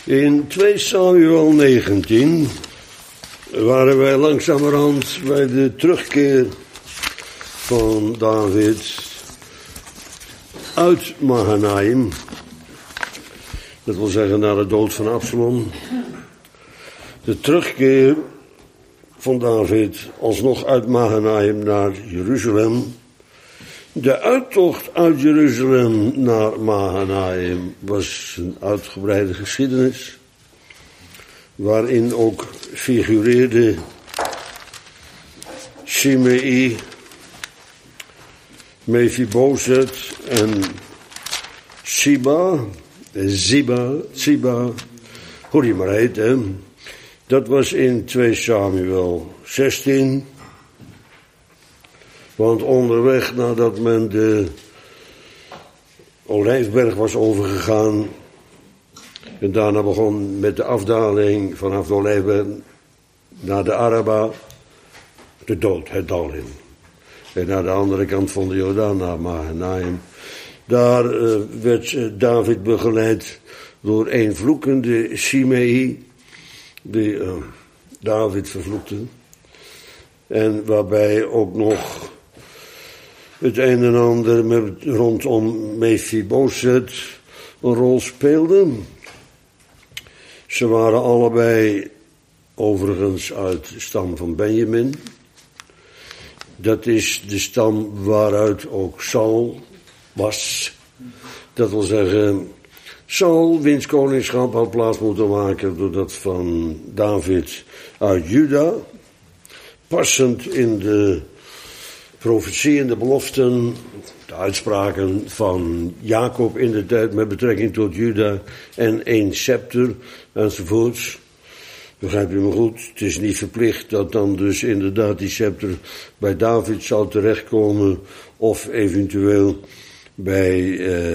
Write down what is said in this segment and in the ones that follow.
In 2 Samuel 19 waren wij langzamerhand bij de terugkeer van David uit Mahanaim. Dat wil zeggen na de dood van Absalom. De terugkeer van David alsnog uit Mahanaim naar Jeruzalem. De uittocht uit Jeruzalem naar Mahanaim was een uitgebreide geschiedenis, waarin ook figureerde Shimei, Mephibozet en Ziba, hoe die maar heet, hè. Dat was in 2 Samuel 16. Want onderweg, nadat men de Olijfberg was overgegaan, en daarna begon met de afdaling vanaf de Olijfberg naar de Araba, de dood, het dal in. En naar de andere kant van de Jordaan, naar Mahanaim. Daar werd David begeleid door een vloekende Shimei, die David vervloekte. En waarbij ook nog het een en ander rondom Mephibozet een rol speelde. Ze waren allebei overigens uit de stam van Benjamin. Dat is de stam waaruit ook Saul was. Dat wil zeggen, Saul, wiens koningschap had plaats moeten maken door dat van David uit Juda. Passend in de profetie en de beloften, de uitspraken van Jacob in de tijd met betrekking tot Juda en 1 scepter enzovoorts. Begrijp je me goed? Het is niet verplicht dat dan dus inderdaad die scepter bij David zou terechtkomen of eventueel bij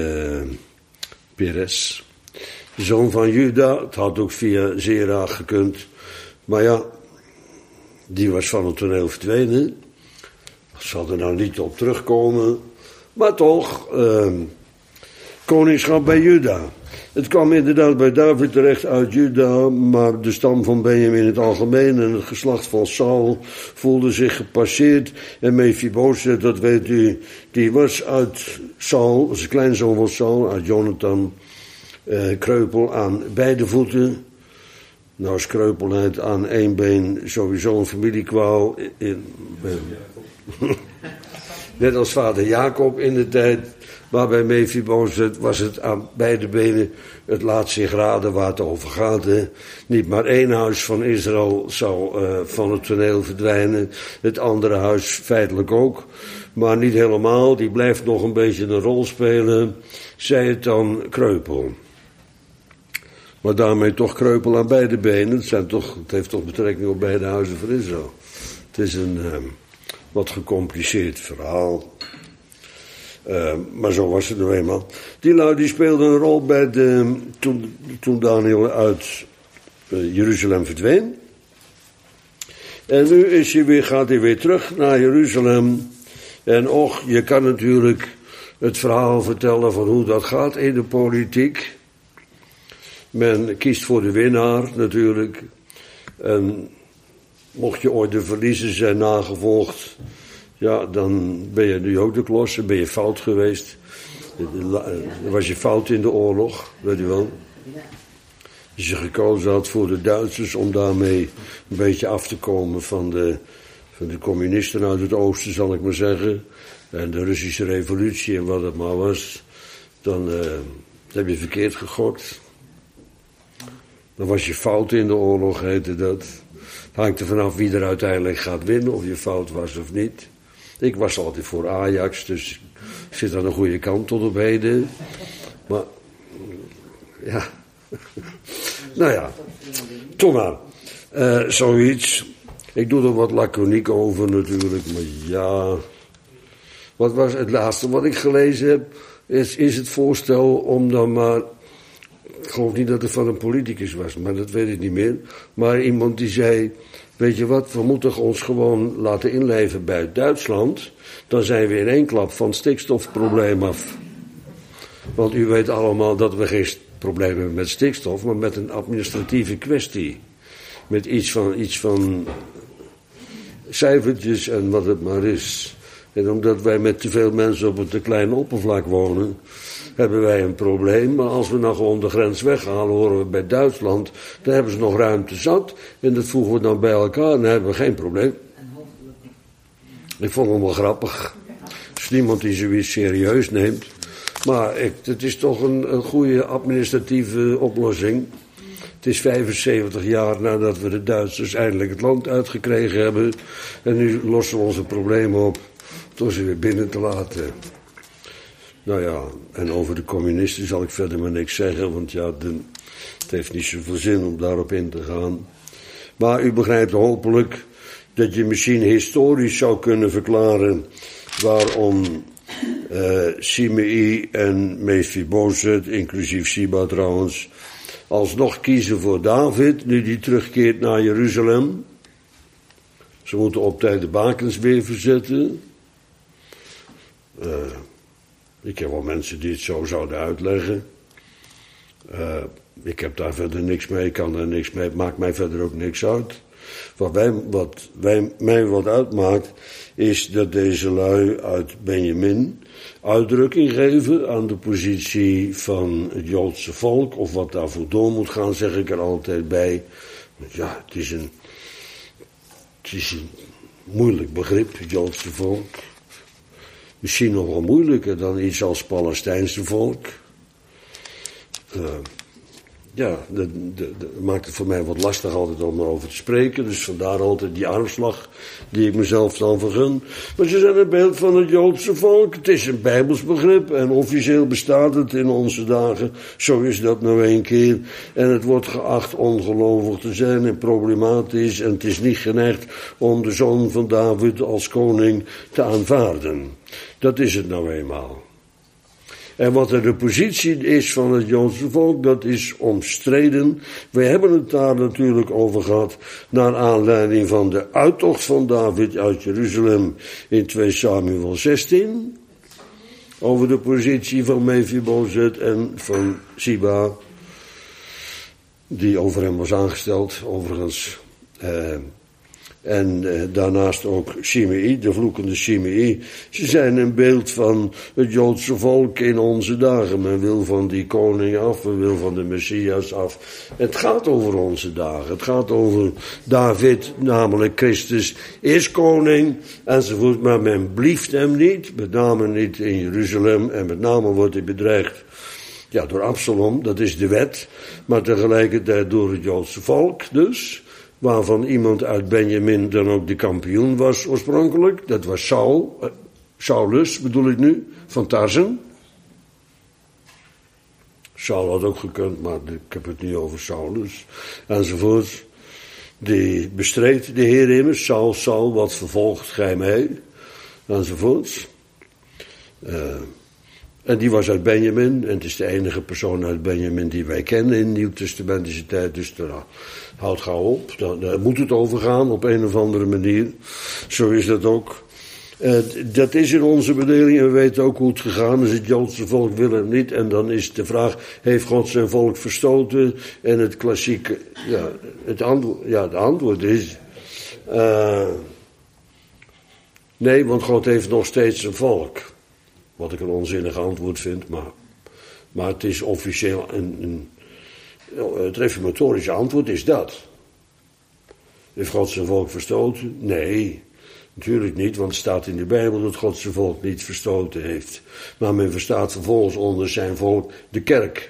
Perez, de zoon van Juda. Het had ook via Zera gekund, maar ja, die was van het toneel verdwenen. Zal er nou niet op terugkomen, maar toch, koningschap bij Juda. Het kwam inderdaad bij David terecht uit Juda, maar de stam van Benjamin in het algemeen en het geslacht van Saul voelde zich gepasseerd. En Mephibozet, dat weet u, die was uit Saul, was een kleinzoon van Saul, uit Jonathan, kreupel aan beide voeten. Nou is kreupelheid aan 1 been sowieso een familiekwaal. Net als vader Jacob in de tijd, maar bij Mephibozet was het aan beide benen het laat zich raden waar het over gaat. Hè. Niet maar 1 huis van Israël zou van het toneel verdwijnen, het andere huis feitelijk ook, maar niet helemaal, die blijft nog een beetje een rol spelen, zij het dan kreupel. Maar daarmee toch kreupel aan beide benen, het heeft toch betrekking op beide huizen van Israël. Het is een wat gecompliceerd verhaal. Maar zo was het nou eenmaal. Die lui die speelden een rol bij toen Daniel uit Jeruzalem verdween. En nu gaat hij weer terug naar Jeruzalem. En och, je kan natuurlijk het verhaal vertellen van hoe dat gaat in de politiek. Men kiest voor de winnaar natuurlijk. En mocht je ooit de verliezer zijn nagevolgd, ja, dan ben je nu ook de klos, ben je fout geweest. Dan was je fout in de oorlog, weet je wel. Als je gekozen had voor de Duitsers om daarmee een beetje af te komen van de communisten uit het oosten, zal ik maar zeggen. En de Russische revolutie en wat het maar was. Dan heb je verkeerd gegokt. Dan was je fout in de oorlog, heette dat. Hangt er vanaf wie er uiteindelijk gaat winnen, of je fout was of niet. Ik was altijd voor Ajax, dus ik zit aan de goede kant tot op heden. Maar, ja. Nou ja, toch maar. Zoiets. Ik doe er wat laconiek over natuurlijk, maar ja. Wat was het laatste wat ik gelezen heb, is het voorstel om dan maar, ik geloof niet dat het van een politicus was, maar dat weet ik niet meer. Maar iemand die zei, weet je wat, we moeten ons gewoon laten inleven bij Duitsland. Dan zijn we in 1 klap van het stikstofprobleem af. Want u weet allemaal dat we geen problemen met stikstof, maar met een administratieve kwestie. Met iets van cijfertjes en wat het maar is. En omdat wij met te veel mensen op een te klein oppervlak wonen, hebben wij een probleem. Maar als we nou gewoon de grens weghalen, horen we bij Duitsland, dan hebben ze nog ruimte zat. En dat voegen we dan bij elkaar en dan hebben we geen probleem. Ik vond hem wel grappig. Als niemand die zoiets serieus neemt. Maar het is toch een goede administratieve oplossing. Het is 75 jaar nadat we de Duitsers eindelijk het land uitgekregen hebben. En nu lossen we onze problemen op door ze weer binnen te laten. Nou ja, en over de communisten zal ik verder maar niks zeggen. Want ja, het heeft niet zoveel zin om daarop in te gaan. Maar u begrijpt hopelijk dat je misschien historisch zou kunnen verklaren waarom Simei en Mephibozet, inclusief Siba trouwens, alsnog kiezen voor David, nu die terugkeert naar Jeruzalem. Ze moeten op tijd de bakens weer verzetten. Ik heb wel mensen die het zo zouden uitleggen. Ik heb daar verder niks mee, ik kan daar niks mee, het maakt mij verder ook niks uit. Wat mij wat uitmaakt, is dat deze lui uit Benjamin uitdrukking geven aan de positie van het Joodse volk, of wat daarvoor door moet gaan, zeg ik er altijd bij. Ja, het is een moeilijk begrip, het Joodse volk. Misschien nog wel moeilijker dan iets als Palestijnse volk. Ja, dat maakt het voor mij wat lastig altijd om erover te spreken. Dus vandaar altijd die armslag die ik mezelf dan vergun. Maar ze zijn een beeld van het Joodse volk. Het is een Bijbels begrip en officieel bestaat het in onze dagen. Zo is dat nou een keer. En het wordt geacht ongelovig te zijn en problematisch. En het is niet geneigd om de zoon van David als koning te aanvaarden. Dat is het nou eenmaal. En wat er de positie is van het Joodse volk, dat is omstreden. We hebben het daar natuurlijk over gehad, naar aanleiding van de uittocht van David uit Jeruzalem in 2 Samuel 16. Over de positie van Mephibozet en van Siba, die over hem was aangesteld, overigens. En daarnaast ook Simei, de vloekende Simei. Ze zijn een beeld van het Joodse volk in onze dagen. Men wil van die koning af, men wil van de Messias af. Het gaat over onze dagen. Het gaat over David, namelijk Christus, is koning enzovoort. Maar men blieft hem niet, met name niet in Jeruzalem. En met name wordt hij bedreigd, ja, door Absalom, dat is de wet. Maar tegelijkertijd door het Joodse volk dus. Waarvan iemand uit Benjamin dan ook de kampioen was oorspronkelijk. Dat was Saulus bedoel ik nu, van Tarsen. Saul had ook gekund, maar ik heb het niet over Saulus. Enzovoort. Die bestreed de Heer immers. Saul, wat vervolgt gij mij? Enzovoort. En die was uit Benjamin. En het is de enige persoon uit Benjamin die wij kennen in de Nieuwtestamentische tijd. Dus houd gauw op. Daar moet het over gaan op een of andere manier. Zo is dat ook. Dat is in onze bedeling en we weten ook hoe het gegaan is. Het Joodse volk wil hem niet. En dan is de vraag, heeft God zijn volk verstoten? En het klassieke, het antwoord is, nee, want God heeft nog steeds een volk. Wat ik een onzinnig antwoord vind, maar het is officieel het reformatorische antwoord is dat. Heeft God zijn volk verstoten? Nee, natuurlijk niet, want het staat in de Bijbel dat God zijn volk niet verstoten heeft. Maar men verstaat vervolgens onder zijn volk de kerk.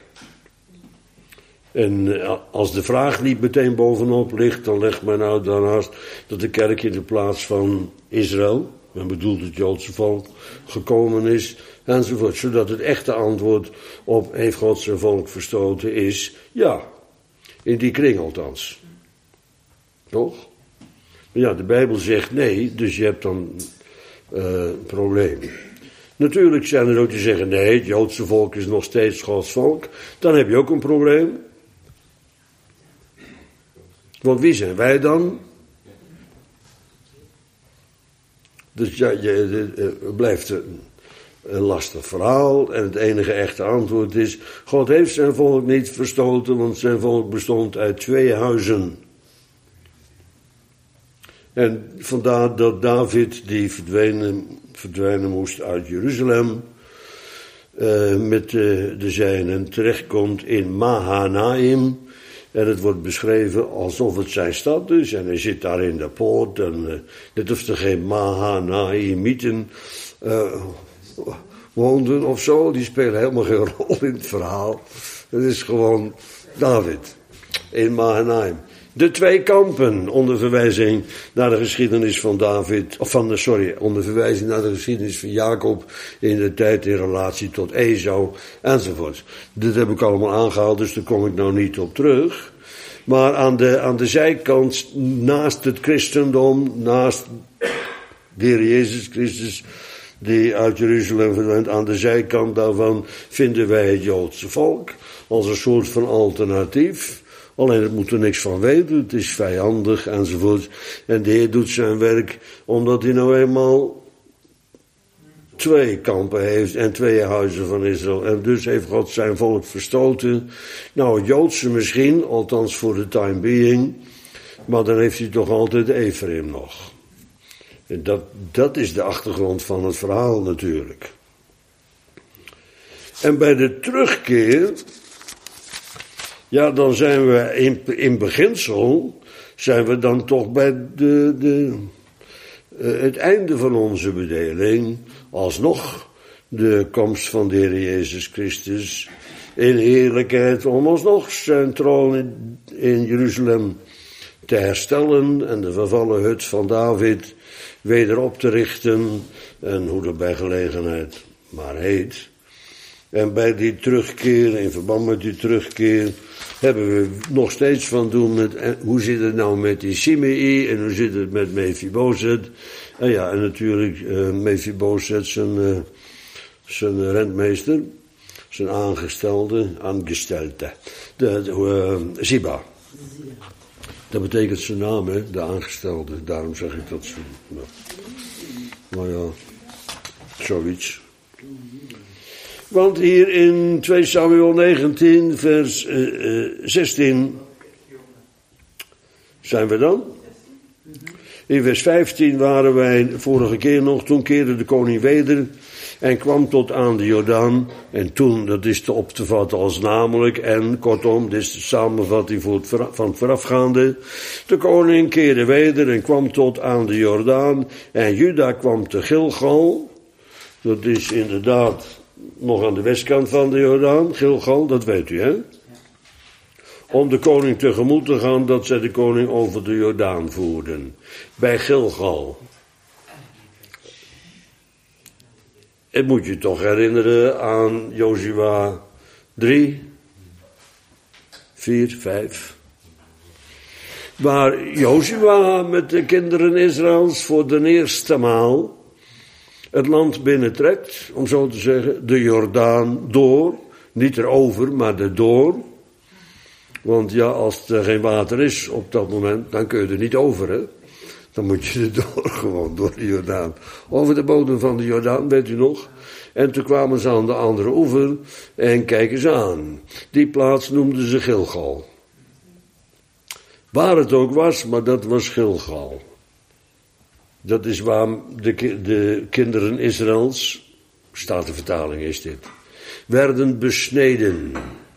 En als de vraag niet meteen bovenop ligt, dan legt men nou daarnaast dat de kerk in de plaats van Israël, men bedoelt het Joodse volk, gekomen is, enzovoort. Zodat het echte antwoord op heeft God zijn volk verstoten is, ja, in die kring althans. Toch? Ja, de Bijbel zegt nee, dus je hebt dan een probleem. Natuurlijk zijn er ook die zeggen, nee, het Joodse volk is nog steeds Gods volk. Dan heb je ook een probleem. Want wie zijn wij dan? Dus ja, blijft een lastig verhaal. En het enige echte antwoord is, God heeft zijn volk niet verstoten, want zijn volk bestond uit 2 huizen. En vandaar dat David, die verdwijnen moest uit Jeruzalem, met de zijnen terechtkomt in Mahanaim. En het wordt beschreven alsof het zijn stad is. En hij zit daar in de poort. En net of er geen Mahanaimieten woonden of zo. Die spelen helemaal geen rol in het verhaal. Het is gewoon David in Mahanaim. De 2 kampen, onder verwijzing naar de geschiedenis van David, onder verwijzing naar de geschiedenis van Jacob in de tijd in relatie tot Esau, enzovoort. Dit heb ik allemaal aangehaald, dus daar kom ik nou niet op terug. Maar aan de zijkant, naast het christendom, naast de Heer Jezus Christus, die uit Jeruzalem verdwijnt, aan de zijkant daarvan vinden wij het Joodse volk, als een soort van alternatief. Alleen het moet er niks van weten, het is vijandig enzovoort. En de Heer doet zijn werk omdat hij nou eenmaal 2 kampen heeft en 2 huizen van Israël. En dus heeft God zijn volk verstoten. Nou, het Joodse misschien, althans voor de time being. Maar dan heeft hij toch altijd Ephraim nog. En dat is de achtergrond van het verhaal natuurlijk. En bij de terugkeer, ja, dan zijn we in beginsel, zijn we dan toch bij het einde van onze bedeling, alsnog de komst van de Heer Jezus Christus in heerlijkheid, om alsnog zijn troon in Jeruzalem te herstellen en de vervallen hut van David weder op te richten, en hoe dat bij gelegenheid maar heet. En bij die terugkeer, in verband met die terugkeer, hebben we nog steeds van doen met, hoe zit het nou met die Simei en hoe zit het met Mephibozet. En ja, en natuurlijk Mephibozet, zijn rentmeester, zijn aangestelde, Ziba. Dat betekent zijn naam, hè, de aangestelde, daarom zeg ik dat zo. Maar ja, zoiets. Want hier in 2 Samuel 19, vers 16 zijn we dan. In vers 15 waren wij vorige keer nog. Toen keerde de koning weder en kwam tot aan de Jordaan. En toen, dat is te op te vatten als namelijk. En kortom, dit is de samenvatting van het voorafgaande. De koning keerde weder en kwam tot aan de Jordaan. En Juda kwam te Gilgal. Dat is inderdaad nog aan de westkant van de Jordaan, Gilgal, dat weet u, hè? Om de koning tegemoet te gaan, dat zij de koning over de Jordaan voerden. Bij Gilgal. Het moet je toch herinneren aan Jozua 3, 4, 5. Waar Jozua met de kinderen Israëls voor de eerste maal het land binnentrekt, om zo te zeggen, de Jordaan door, niet erover, maar erdoor. Want ja, als er geen water is op dat moment, dan kun je er niet over, hè. Dan moet je erdoor, gewoon door de Jordaan. Over de bodem van de Jordaan, weet u nog? En toen kwamen ze aan de andere oever en kijk eens aan. Die plaats noemden ze Gilgal. Waar het ook was, maar dat was Gilgal. Dat is waar de kinderen Israëls, Statenvertaling is dit, werden besneden.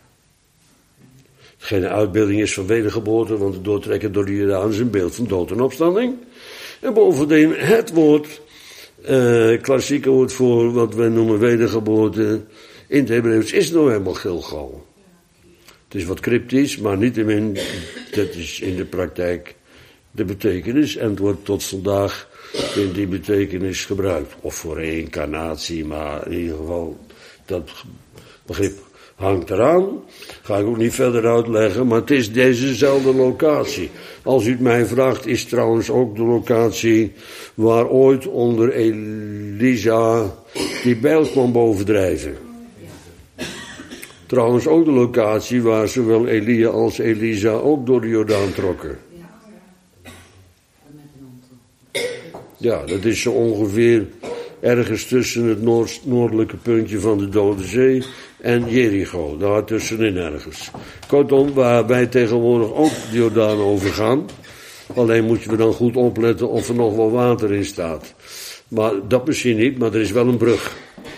Geen uitbeelding is van wedergeboorte, want het doortrekken door de Jordaan is een beeld van dood en opstanding. En bovendien het woord, klassieke woord voor wat wij noemen wedergeboorte, in het Hebreeuws is nou helemaal Gilgal. Het is wat cryptisch, maar niettemin, dat is in de praktijk de betekenis en het wordt tot vandaag in die betekenis gebruikt. Of voor reïncarnatie, maar in ieder geval, dat begrip hangt eraan. Ga ik ook niet verder uitleggen, maar het is dezezelfde locatie. Als u het mij vraagt, is trouwens ook de locatie waar ooit onder Elisa die bijl kwam bovendrijven. Trouwens ook de locatie waar zowel Elia als Elisa ook door de Jordaan trokken. Ja, dat is zo ongeveer ergens tussen het noordelijke puntje van de Dode Zee en Jericho. Daar tussenin ergens. Kortom, waar wij tegenwoordig ook de Jordaan overgaan. Alleen moeten we dan goed opletten of er nog wel water in staat. Maar dat misschien niet, maar er is wel een brug.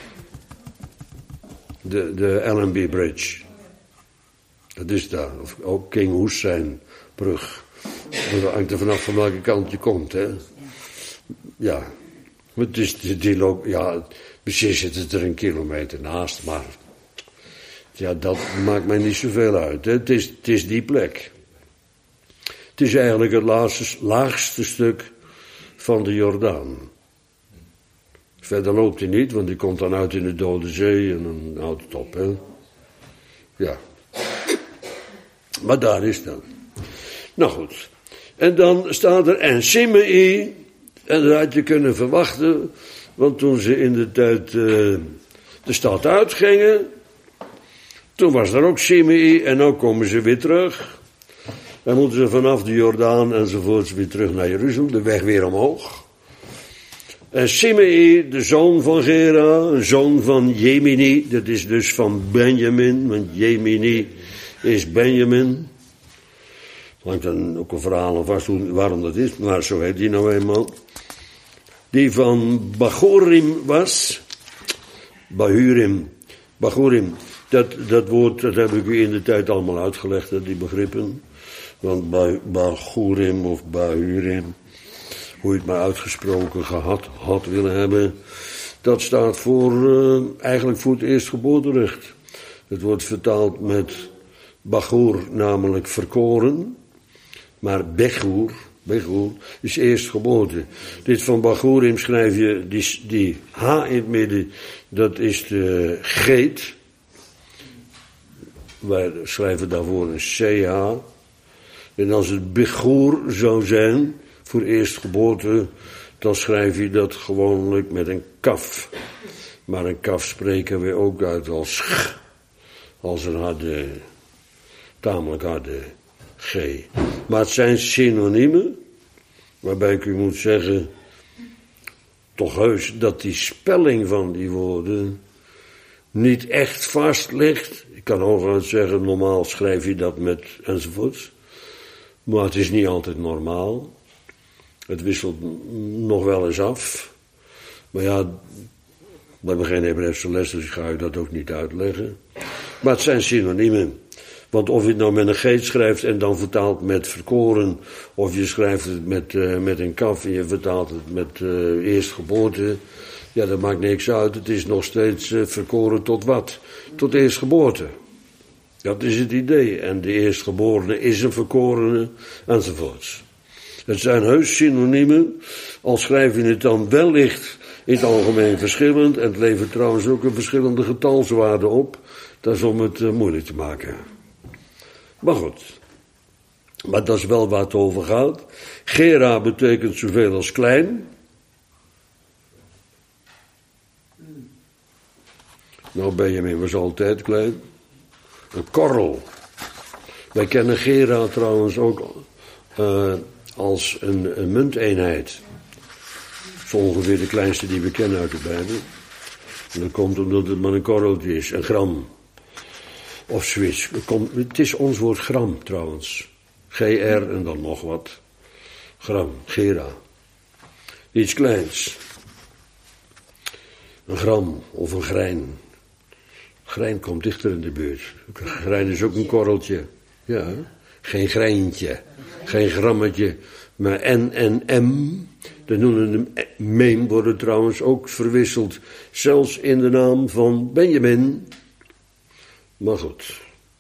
De Allenby Bridge. Dat is daar. Of ook King Hussein brug. Dat hangt er vanaf van welke kant je komt, hè. Ja. Het is precies zit het er een kilometer naast, maar ja, dat maakt mij niet zoveel uit. Hè. Het is die plek. Het is eigenlijk het laagste stuk van de Jordaan. Verder loopt hij niet, want die komt dan uit in de Dode Zee en dan houdt het op, hè. Ja. Maar daar is dat. Nou goed. En dan staat er en Simei. En dat had je kunnen verwachten. Want toen ze in de tijd de stad uitgingen. Toen was er ook Simei. En nu komen ze weer terug. Dan moeten ze vanaf de Jordaan enzovoorts weer terug naar Jeruzalem. De weg weer omhoog. En Simei, de zoon van Gera. Een zoon van Jemini. Dat is dus van Benjamin. Want Jemini is Benjamin. Er hangt dan ook een verhaal aan vast waarom dat is, maar zo heet die nou eenmaal. Die van Bahurim was. Bahurim. Dat woord, dat heb ik u in de tijd allemaal uitgelegd, die begrippen. Want Bahurim of Bahurim, hoe je het maar uitgesproken had willen hebben. Dat staat eigenlijk voor het eerstgeboorterecht. Het wordt vertaald met Bachur, namelijk verkoren. Maar Bechur is eerstgeboorte. Dit van Bahurim schrijf je, die H in het midden, dat is de geet. Wij schrijven daarvoor een CH. En als het Bechur zou zijn, voor eerstgeboorte, dan schrijf je dat gewoonlijk met een kaf. Maar een kaf spreken we ook uit als ch. Als een tamelijk harde G. Maar het zijn synoniemen, waarbij ik u moet zeggen, toch heus, dat die spelling van die woorden niet echt vast ligt. Ik kan hooguit zeggen, normaal schrijf je dat met enzovoorts. Maar het is niet altijd normaal. Het wisselt nog wel eens af. Maar ja, we hebben geen Hebreeuwse les, dus ik ga u dat ook niet uitleggen. Maar het zijn synoniemen. Want of je het nou met een geet schrijft en dan vertaalt met verkoren, of je schrijft het met een kaf en je vertaalt het met eerstgeboorte, ja, dat maakt niks uit. Het is nog steeds verkoren tot wat? Tot eerstgeboorte. Dat is het idee. En de eerstgeborene is een verkorene, enzovoorts. Het zijn heus synoniemen, al schrijf je het dan wellicht in het algemeen verschillend, en het levert trouwens ook een verschillende getalswaarde op. Dat is om het moeilijk te maken. Maar goed. Maar dat is wel waar het over gaat. Gera betekent zoveel als klein. Nou, Benjamin was altijd klein. Een korrel. Wij kennen Gera trouwens ook als een munteenheid. Dat is ongeveer de kleinste die we kennen uit de Bijbel. En dat komt omdat het maar een korreltje is, een gram. Of zoiets. Het is ons woord gram trouwens. GR en dan nog wat. Gram, Gera. Iets kleins. Een gram of een grein. Grein komt dichter in de buurt. Grein is ook een korreltje. Ja, geen greintje. Geen grammetje. Maar N en M. De noemen de meem worden trouwens ook verwisseld. Zelfs in de naam van Benjamin. Maar goed.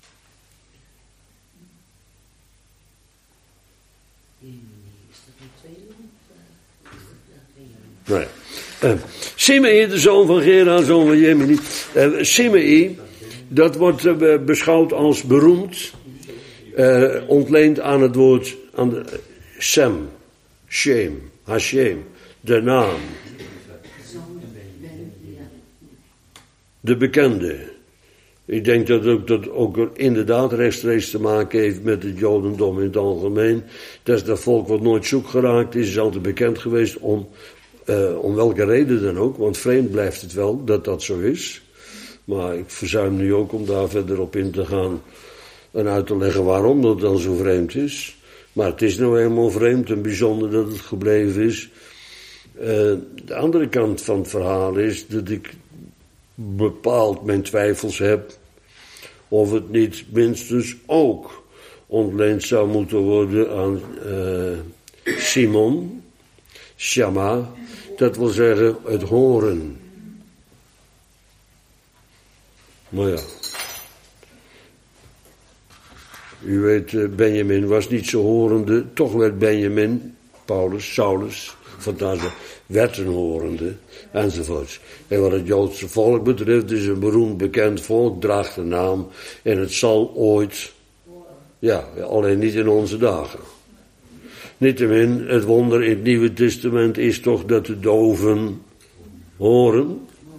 Nou ja. Simei, de zoon van Gera, zoon van Jemini. Simei, dat wordt beschouwd als beroemd. Ontleend aan het woord, aan de Sem, Shem, Hashem, de naam. De bekende. Ik denk dat dat ook inderdaad rechtstreeks te maken heeft met het Jodendom in het algemeen. Dat is dat volk wat nooit zoek geraakt is altijd bekend geweest om Om welke reden dan ook, want vreemd blijft het wel dat dat zo is. Maar ik verzuim nu ook om daar verder op in te gaan en uit te leggen waarom dat dan zo vreemd is. Maar het is nou helemaal vreemd en bijzonder dat het gebleven is. De andere kant van het verhaal is dat ik bepaald mijn twijfels heb of het niet minstens ook ontleend zou moeten worden aan Simon, Shama, dat wil zeggen het horen. Maar ja, u weet, Benjamin was niet zo horende, toch werd Benjamin, Saulus, vandaar werd een horende, enzovoorts. En wat het Joodse volk betreft is een beroemd bekend volk, draagt de naam, en het zal ooit, ja, alleen niet in onze dagen. Niettemin, het wonder in het Nieuwe Testament is toch dat de doven horen.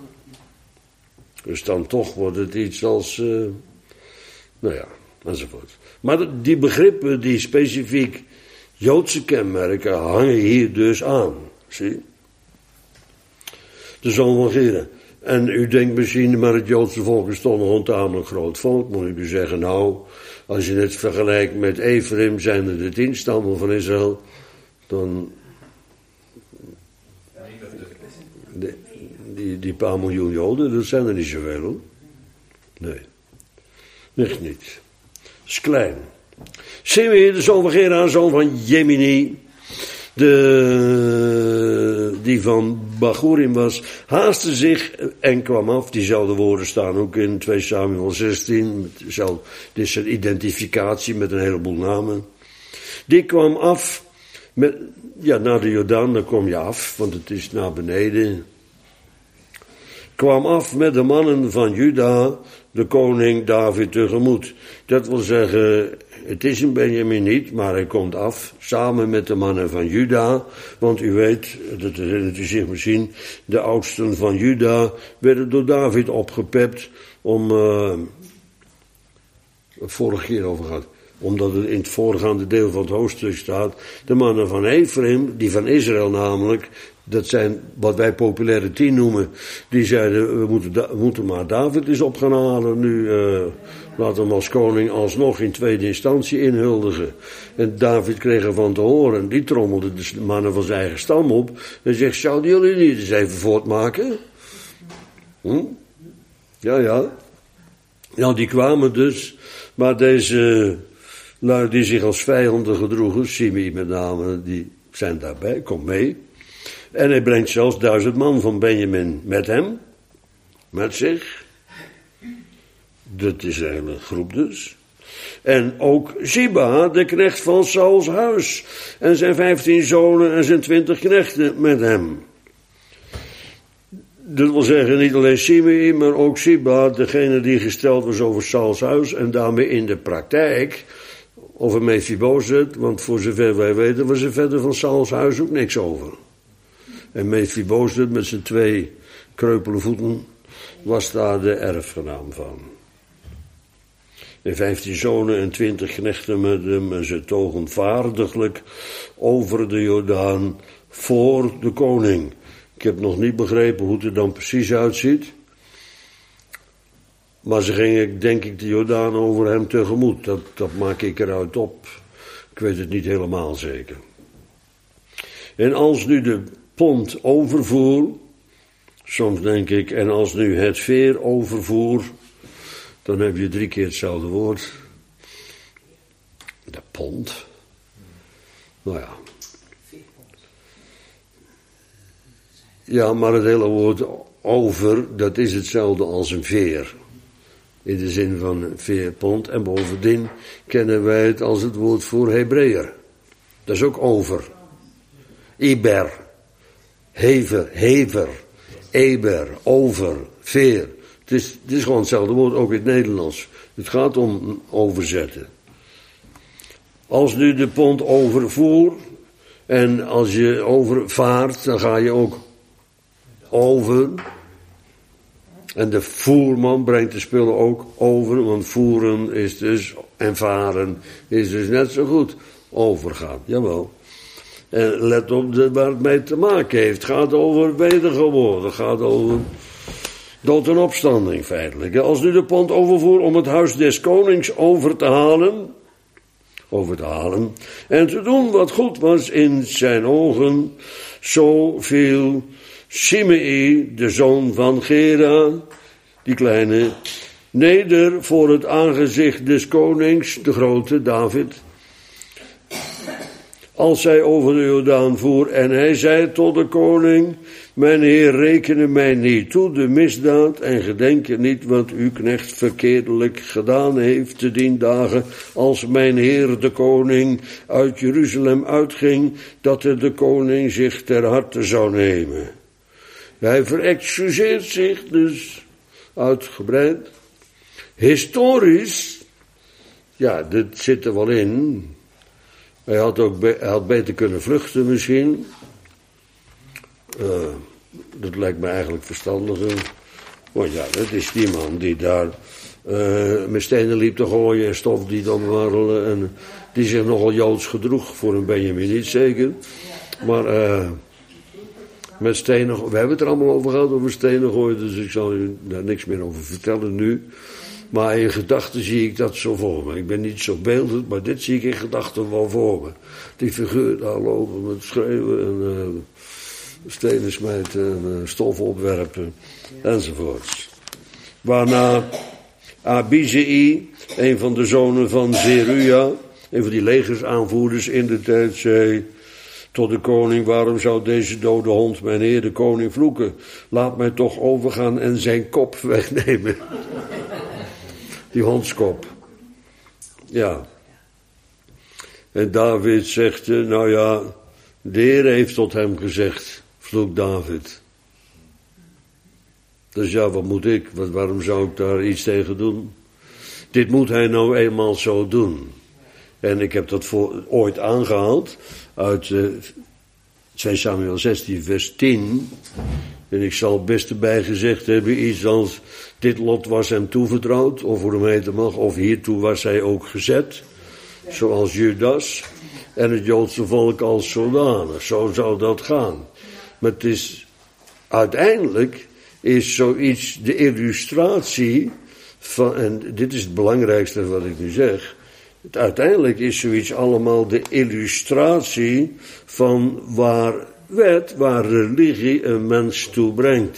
Dus dan toch wordt het iets als, nou ja, enzovoort. Maar die begrippen, die specifiek Joodse kenmerken, hangen hier dus aan. Zie? De zoon van Gera. En u denkt misschien, maar het Joodse volk is toch nog een tamelijk groot volk. Moet ik u zeggen, nou, als je het vergelijkt met Ephraim, zijn er de 10 stammen van Israël, dan die paar miljoen Joden, dat zijn er niet zoveel, hoor. Nee, echt niet. Dat is klein. Simei, de zoon van Gera, zoon van Jemini, die van Bachurim was, haastte zich en kwam af. Diezelfde woorden staan ook in 2 Samuel 16. Dit is een identificatie met een heleboel namen. Die kwam af, naar de Jordaan, dan kom je af, want het is naar beneden. Kwam af met de mannen van Juda, de koning David tegemoet. Dat wil zeggen, het is een Benjamin niet, maar hij komt af, samen met de mannen van Juda. Want u weet, dat herinnert u zich misschien, de oudsten van Juda werden door David opgepept om, vorige keer over gehad, omdat het in het voorgaande deel van het hoofdstuk staat, de mannen van Ephraim, die van Israël namelijk, dat zijn wat wij populaire 10 noemen, die zeiden, we moeten maar David eens op gaan halen nu, laten we hem als koning alsnog in tweede instantie inhuldigen. En David kreeg ervan te horen, die trommelde de mannen van zijn eigen stam op en zegt, zouden jullie niet eens even voortmaken? Ja. Nou, die kwamen dus, maar deze lui die zich als vijanden gedroegen, Simei met name, die zijn daarbij, komt mee. En hij brengt zelfs 1000 man van Benjamin met hem, met zich. Dat is een hele groep dus. En ook Ziba, de knecht van Sauls huis, en zijn 15 zonen en zijn 20 knechten met hem. Dat wil zeggen, niet alleen Simei, maar ook Ziba, degene die gesteld was over Sauls huis, en daarmee in de praktijk over Mephibozet, want voor zover wij weten was er verder van Sauls huis ook niks over. En Mephibozet met zijn 2 kreupele voeten was daar de erfgenaam van. En 15 zonen en 20 knechten met hem, en ze togen vaardiglijk over de Jordaan voor de koning. Ik heb nog niet begrepen hoe het er dan precies uitziet. Maar ze gingen, denk ik, de Jordaan over hem tegemoet. Dat maak ik eruit op. Ik weet het niet helemaal zeker. En als nu de pont overvoer, soms denk ik, en als nu het veer overvoer, dan heb je 3 keer hetzelfde woord. De pont. Nou ja. Ja, maar het hele woord over, dat is hetzelfde als een veer. In de zin van veerpont. En bovendien kennen wij het als het woord voor Hebreeër. Dat is ook over. Iber. Hever. Eber. Over. Veer. Het is gewoon hetzelfde woord, ook in het Nederlands. Het gaat om overzetten. Als nu de pont overvoer, en als je overvaart, dan ga je ook over. En de voerman brengt de spullen ook over, want voeren is dus, en varen is dus net zo goed overgaan. Jawel. En let op waar het mee te maken heeft. Het gaat over wedergeboorte. Het gaat over dood en opstanding feitelijk. Als nu de pont overvoer om het huis des konings over te halen. En te doen wat goed was in zijn ogen. Zo viel Shimei, de zoon van Gera, die kleine, neder voor het aangezicht des konings, de grote David. Als hij over de Jordaan voer en hij zei tot de koning: mijn heer, rekene mij niet toe de misdaad en gedenk niet wat uw knecht verkeerdelijk gedaan heeft te dien dagen, als mijn heer de koning uit Jeruzalem uitging, dat er de koning zich ter harte zou nemen. Hij verexcuseert zich dus uitgebreid. Historisch, ja, dit zit er wel in. Hij had beter kunnen vluchten misschien. Dat lijkt me eigenlijk verstandiger. Want ja, dat is die man die daar met stenen liep te gooien en stof die dan warrelen. En die zich nogal Joods gedroeg, voor een Benjamin niet zeker. Maar met stenen, we hebben het er allemaal over gehad, over stenen gooien, dus ik zal u daar niks meer over vertellen nu. Maar in gedachten zie ik dat zo voor me. Ik ben niet zo beeldend, maar dit zie ik in gedachten wel voor me. Die figuur daar lopen met schreeuwen en stenen smijten en stof opwerpen enzovoorts. Waarna Abizei, een van de zonen van Zeruja, een van die legersaanvoerders in de tijd, zei tot de koning: waarom zou deze dode hond mijn heer de koning vloeken? Laat mij toch overgaan en zijn kop wegnemen. Die hondskop. Ja. En David zegt, nou ja, de Heer heeft tot hem gezegd, vloekt David. Dus ja, wat moet ik? Waarom zou ik daar iets tegen doen? Dit moet hij nou eenmaal zo doen. En ik heb dat ooit aangehaald uit 2 Samuel 16 vers 10. En ik zal best erbij gezegd hebben iets als: dit lot was hem toevertrouwd, of hoe hem heten mag, of hiertoe was hij ook gezet, zoals Judas, en het Joodse volk als zodanig. Zo zou dat gaan. Maar het is, uiteindelijk is zoiets de illustratie van, en dit is het belangrijkste wat ik nu zeg, uiteindelijk is zoiets allemaal de illustratie van waar religie een mens toe brengt.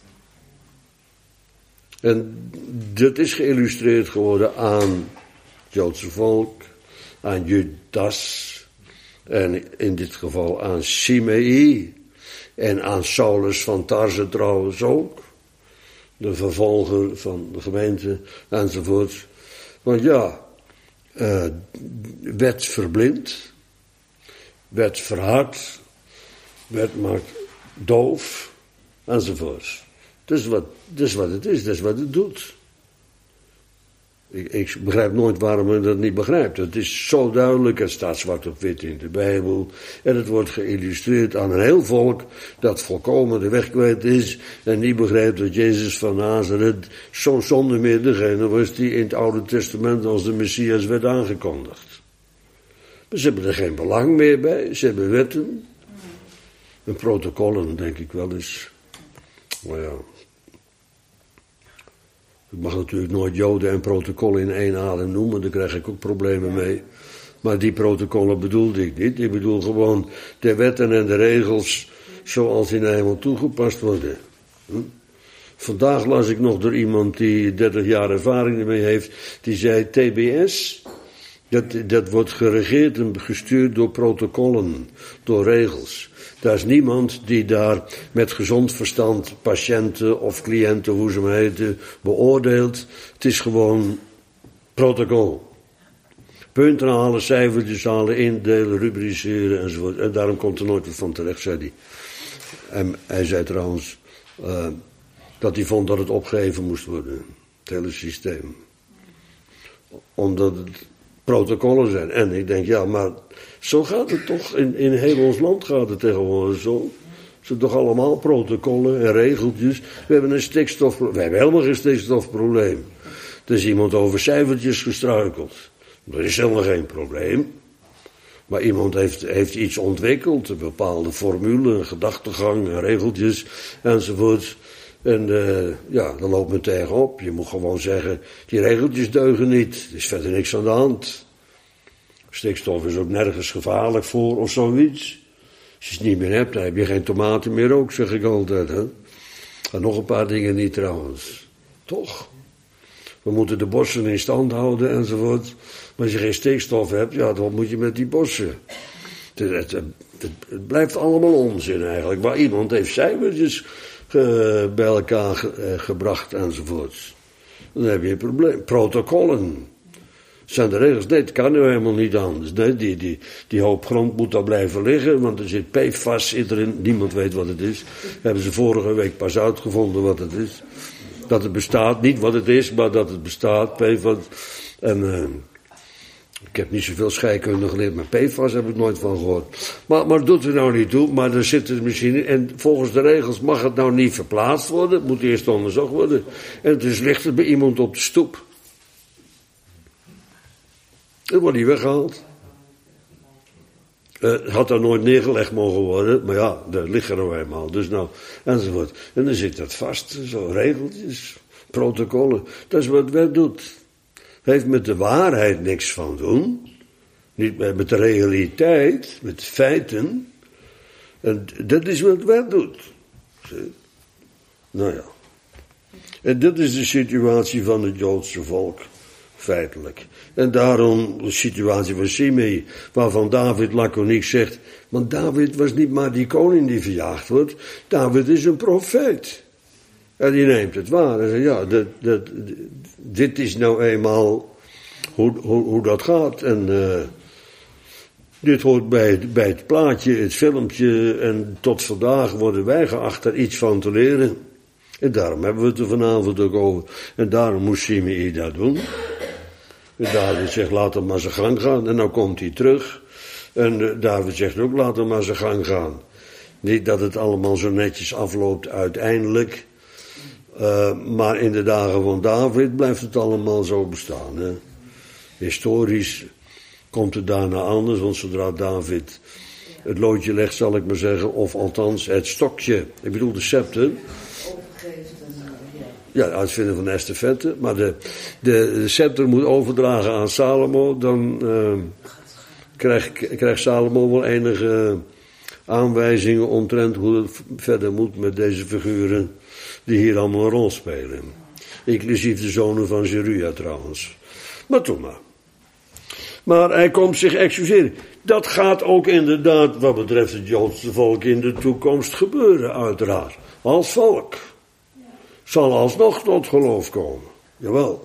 En dat is geïllustreerd geworden aan het Joodse volk, aan Judas, en in dit geval aan Shimei, en aan Saulus van Tarse trouwens ook, de vervolger van de gemeente, enzovoort. Want ja, wet verblindt, wet verhardt, wet maakt doof, enzovoort. Dat is wat het is, dat is wat het doet. Ik begrijp nooit waarom men dat niet begrijpt. Het is zo duidelijk, het staat zwart op wit in de Bijbel. En het wordt geïllustreerd aan een heel volk dat volkomen de weg kwijt is en niet begrijpt dat Jezus van Nazareth zo zonder meer degene was die in het Oude Testament als de Messias werd aangekondigd. Maar ze hebben er geen belang meer bij, ze hebben wetten en protocollen, denk ik wel eens. Maar ja, ik mag natuurlijk nooit Joden en protocollen in één adem noemen, daar krijg ik ook problemen mee. Maar die protocollen bedoelde ik niet. Ik bedoel gewoon de wetten en de regels zoals die naar helemaal toegepast worden. Vandaag las ik nog door iemand die 30 jaar ervaring ermee heeft, die zei TBS, dat wordt geregeerd en gestuurd door protocollen, door regels. Daar is niemand die daar met gezond verstand patiënten of cliënten, hoe ze maar heten, beoordeelt. Het is gewoon protocol. Punten halen, cijfertjes halen, indelen, rubriceren enzovoort. En daarom komt er nooit wat van terecht, zei hij. En hij zei trouwens dat hij vond dat het opgeheven moest worden. Het hele systeem. Omdat het protocollen zijn. En ik denk, ja, maar zo gaat het toch. In heel ons land gaat het tegenwoordig zo. Het zijn toch allemaal protocollen en regeltjes. We hebben we hebben helemaal geen stikstofprobleem. Er is iemand over cijfertjes gestruikeld. Er is helemaal geen probleem. Maar iemand heeft iets ontwikkeld, een bepaalde formule, een gedachtegang, regeltjes enzovoort. En daar loopt men tegenop. Je moet gewoon zeggen, die regeltjes deugen niet. Er is verder niks aan de hand. Stikstof is ook nergens gevaarlijk voor of zoiets. Als je het niet meer hebt, dan heb je geen tomaten meer ook, zeg ik altijd. Hè? En nog een paar dingen niet trouwens. Toch? We moeten de bossen in stand houden enzovoort. Maar als je geen stikstof hebt, ja, wat moet je met die bossen? Het blijft allemaal onzin eigenlijk. Maar iemand heeft cijfertjes bij elkaar gebracht enzovoort. Dan heb je een probleem. Protocollen. Zijn de regels? Nee, het kan nu helemaal niet anders. Nee, die hoop grond moet daar blijven liggen, want er zit PFAS erin. Niemand weet wat het is. Hebben ze vorige week pas uitgevonden wat het is. Dat het bestaat, niet wat het is, maar dat het bestaat. PFAS. En ik heb niet zoveel scheikunde geleerd, maar PFAS heb ik nooit van gehoord. Maar doet er nou niet toe, maar er zit het misschien in. En volgens de regels mag het nou niet verplaatst worden. Het moet eerst onderzocht worden. En het is ligt bij iemand op de stoep. Het wordt niet weggehaald. Het had daar nooit neergelegd mogen worden, maar ja, daar liggen er nou eenmaal. Dus nou, enzovoort. En dan zit dat vast, zo regeltjes, protocollen. Dat is wat het wet doet. Heeft met de waarheid niks van doen. Niet met de realiteit, met de feiten. En dat is wat het wet doet. Nou ja. En dit is de situatie van het Joodse volk. Feitelijk. En daarom de situatie van Simei, waarvan David laconiek zegt, want David was niet maar die koning die verjaagd wordt, David is een profeet. En die neemt het waar en zegt, ja, dit is nou eenmaal hoe dat gaat. En dit hoort bij het plaatje, het filmpje, en tot vandaag worden wij geacht er iets van te leren. En daarom hebben we het er vanavond ook over. En daarom moest Simei dat doen. En David zegt, laat hem maar zijn gang gaan. En dan komt hij terug. En David zegt ook, laat hem maar zijn gang gaan. Niet dat het allemaal zo netjes afloopt uiteindelijk. Maar in de dagen van David blijft het allemaal zo bestaan. Hè. Historisch komt het daarna anders. Want zodra David het loodje legt, zal ik maar zeggen. Of althans het stokje. Ik bedoel de scepter. Ja, uitvinden van de estafette. Maar de scepter moet overdragen aan Salomo. Dan krijgt Salomo wel enige aanwijzingen omtrent hoe het verder moet met deze figuren die hier allemaal een rol spelen. Inclusief de zonen van Zeruja trouwens. Maar toen maar. Maar hij komt zich excuseren. Dat gaat ook inderdaad wat betreft het Joodse volk in de toekomst gebeuren, uiteraard. Als volk. Zal alsnog tot geloof komen. Jawel.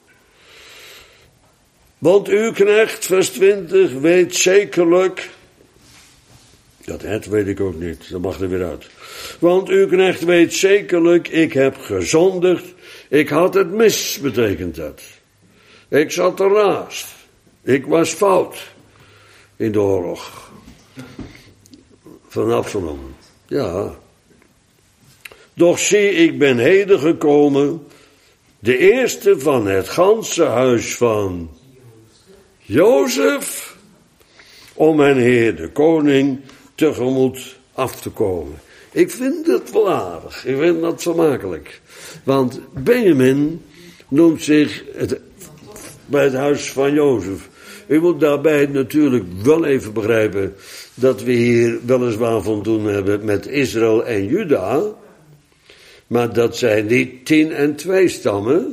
Want uw knecht, vers 20, weet zekerlijk. Dat het weet ik ook niet, dat mag er weer uit. Want uw knecht weet zekerlijk, ik heb gezondigd. Ik had het mis, betekent dat. Ik zat ernaast. Ik was fout in de oorlog. Van Absalom. Ja. Doch zie, ik ben heden gekomen, de eerste van het ganse huis van Jozef, om mijn Heer de koning tegemoet af te komen. Ik vind het wel aardig, ik vind dat vermakelijk. Want Benjamin noemt zich bij het huis van Jozef. U moet daarbij natuurlijk wel even begrijpen dat we hier weliswaar van doen hebben met Israël en Juda. Maar dat zijn niet 10 en 2 stammen.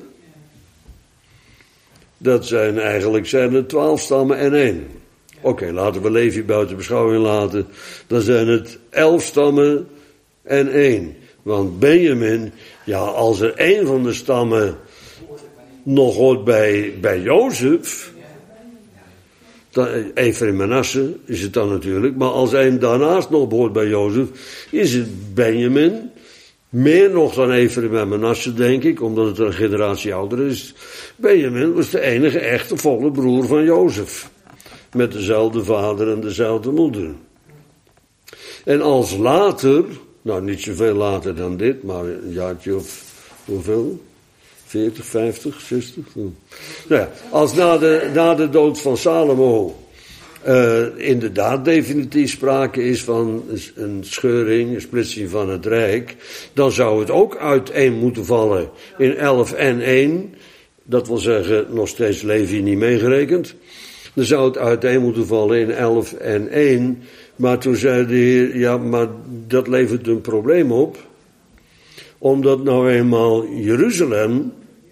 Dat zijn eigenlijk 12 stammen en 1. Oké, laten we Levi buiten beschouwing laten. Dan zijn het 11 stammen en 1. Want Benjamin, ja, als er 1 van de stammen nog hoort bij Jozef, Ephraim en Manasse is het dan natuurlijk. Maar als 1 daarnaast nog behoort bij Jozef, is het Benjamin. Meer nog dan Ephraim en Manasse, denk ik, omdat het een generatie ouder is. Benjamin was de enige echte volle broer van Jozef. Met dezelfde vader en dezelfde moeder. En als later, nou niet zoveel later dan dit, maar een jaartje of hoeveel? 40, 50, 60? Nou ja, als na de dood van Salomo inderdaad definitief sprake is van een scheuring, een splitsing van het Rijk, dan zou het ook uiteen moeten vallen in 11 en 1. Dat wil zeggen, nog steeds Levi niet meegerekend. Dan zou het uiteen moeten vallen in 11 en 1. Maar toen zei de Heer, ja, maar dat levert een probleem op. Omdat nou eenmaal Jeruzalem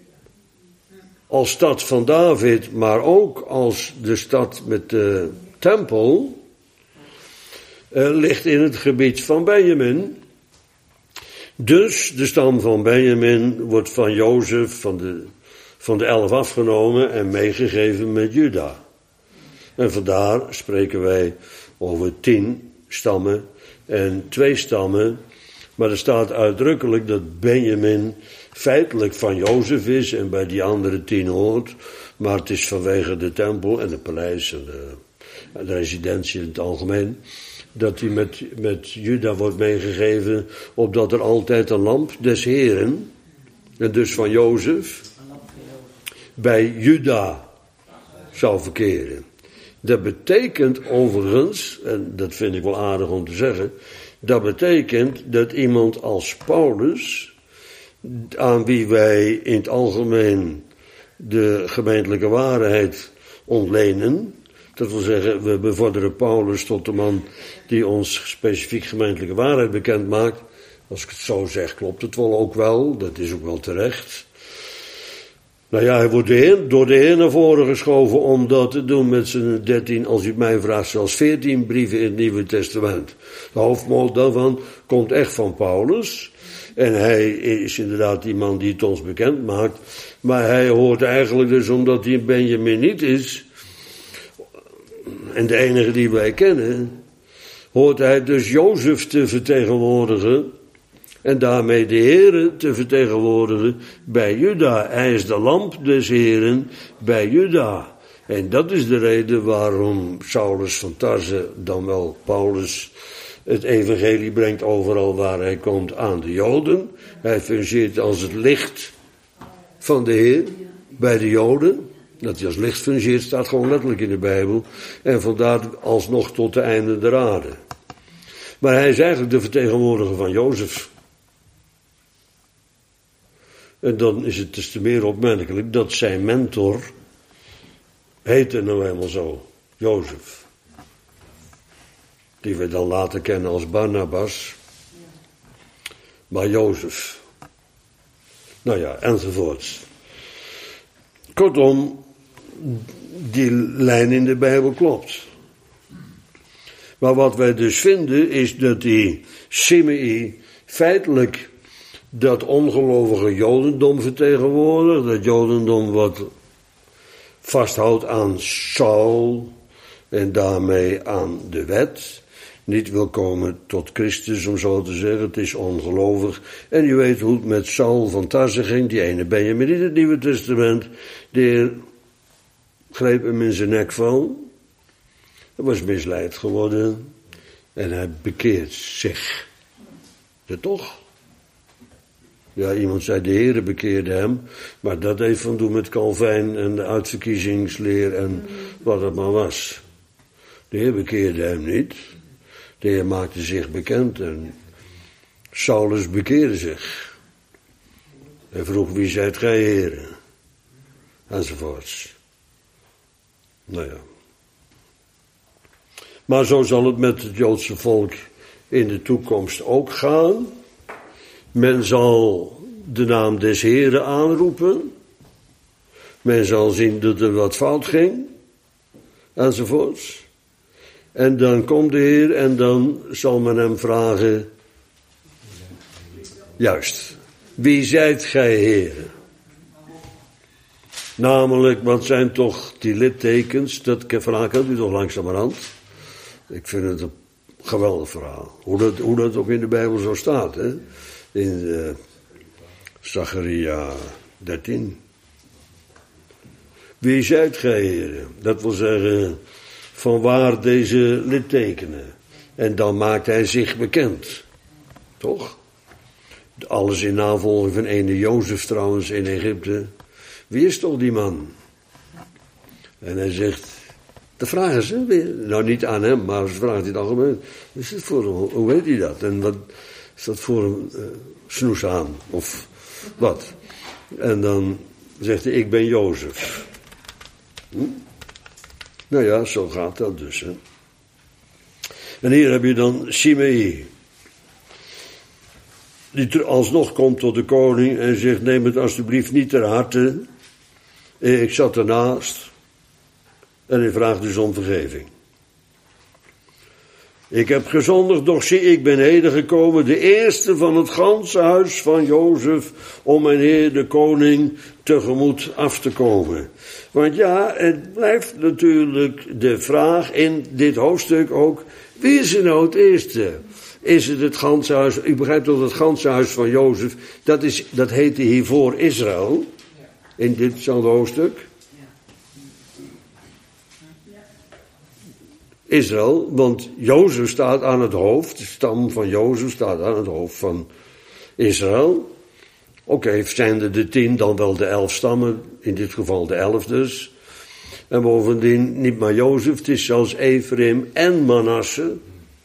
als stad van David, maar ook als de stad met de tempel, ligt in het gebied van Benjamin. Dus de stam van Benjamin wordt van Jozef, van de 11 afgenomen en meegegeven met Juda. En vandaar spreken wij over 10 stammen en 2 stammen. Maar er staat uitdrukkelijk dat Benjamin feitelijk van Jozef is en bij die andere 10 hoort. Maar het is vanwege de tempel en de paleis en de residentie in het algemeen, dat hij met Juda wordt meegegeven, opdat er altijd een lamp des Heren, en dus van Jozef, bij Juda zou verkeren. Dat betekent overigens, en dat vind ik wel aardig om te zeggen, dat betekent dat iemand als Paulus, aan wie wij in het algemeen de gemeentelijke waarheid ontlenen, dat wil zeggen, we bevorderen Paulus tot de man die ons specifiek gemeentelijke waarheid bekend maakt. Als ik het zo zeg, klopt het wel ook wel, dat is ook wel terecht. Nou ja, hij wordt door de Heer naar voren geschoven om dat te doen met zijn 13, als u het mij vraagt, zelfs 14 brieven in het Nieuwe Testament. De hoofdmoot daarvan komt echt van Paulus. En hij is inderdaad die man die het ons bekend maakt. Maar hij hoort eigenlijk dus, omdat hij een Benjamin niet is, en de enige die wij kennen, hoort hij dus Jozef te vertegenwoordigen en daarmee de Heere te vertegenwoordigen bij Juda. Hij is de lamp des Heren bij Juda. En dat is de reden waarom Saulus van Tarse, dan wel Paulus, het evangelie brengt overal waar hij komt aan de Joden. Hij fungeert als het licht van de Heer bij de Joden. Dat hij als licht fungeert staat gewoon letterlijk in de Bijbel. En vandaar alsnog tot de einde der aarde. Maar hij is eigenlijk de vertegenwoordiger van Jozef. En dan is het des te meer opmerkelijk dat zijn mentor heette nou helemaal zo, Jozef. Die we dan later kennen als Barnabas. Maar Jozef. Nou ja, enzovoorts. Kortom, die lijn in de Bijbel klopt. Maar wat wij dus vinden is dat die Simei feitelijk dat ongelovige Jodendom vertegenwoordigt. Dat Jodendom wat vasthoudt aan Saul en daarmee aan de wet. Niet wil komen tot Christus, om zo te zeggen. Het is ongelovig. En je weet hoe het met Saul van Tarse ging. Die ene Benjamin in het Nieuwe Testament. De Heer greep hem in zijn nek van. Hij was misleid geworden. En hij bekeert zich. Ja, toch? Ja, iemand zei de Heere bekeerde hem. Maar dat heeft van doen met Calvijn en de uitverkiezingsleer en wat het maar was. De Heer bekeerde hem niet. De Heer maakte zich bekend en Saulus bekeerde zich. Hij vroeg, wie zijt gij, Heere? Enzovoorts. Nou ja. Maar zo zal het met het Joodse volk in de toekomst ook gaan. Men zal de naam des Heren aanroepen. Men zal zien dat er wat fout ging. Enzovoorts. En dan komt de Heer en dan zal men hem vragen. Juist. Wie zijt gij, Heere? Namelijk, wat zijn toch die littekens? Dat verhaal kent u toch langzamerhand. Ik vind het een geweldig verhaal. Hoe dat ook in de Bijbel zo staat. Hè? In Zacharia 13. Wie zijt gij, Heere? Dat wil zeggen, vanwaar deze littekenen? En dan maakt hij zich bekend. Toch? Alles in navolging van ene Jozef trouwens in Egypte. Wie is toch die man? En hij zegt, Dat vragen ze weer. Nou, niet aan hem, maar ze vragen in het algemeen. Is het voor hem? Hoe weet hij dat? En wat is dat voor een snoes aan? Of wat? En dan zegt hij, ik ben Jozef. Nou ja, zo gaat dat dus. Hè. En hier heb je dan Shimei. Die alsnog komt tot de koning en zegt, neem het alsjeblieft niet ter harte. Ik zat ernaast. En hij vraagt dus om vergeving. Ik heb gezondigd, doch zie, ik ben heden gekomen, de eerste van het ganse huis van Jozef, om mijn heer de koning tegemoet af te komen. Want ja, het blijft natuurlijk de vraag in dit hoofdstuk ook, wie is er nou het eerste? Is het ganse huis, u begrijpt toch het ganse huis van Jozef, dat heette hiervoor Israël, in ditzelfde hoofdstuk. Israël, want Jozef staat aan het hoofd, de stam van Jozef staat aan het hoofd van Israël. Oké, zijn er de 10, dan wel de 11 stammen, in dit geval de 11 dus. En bovendien niet maar Jozef, het is zelfs Ephraim en Manasse.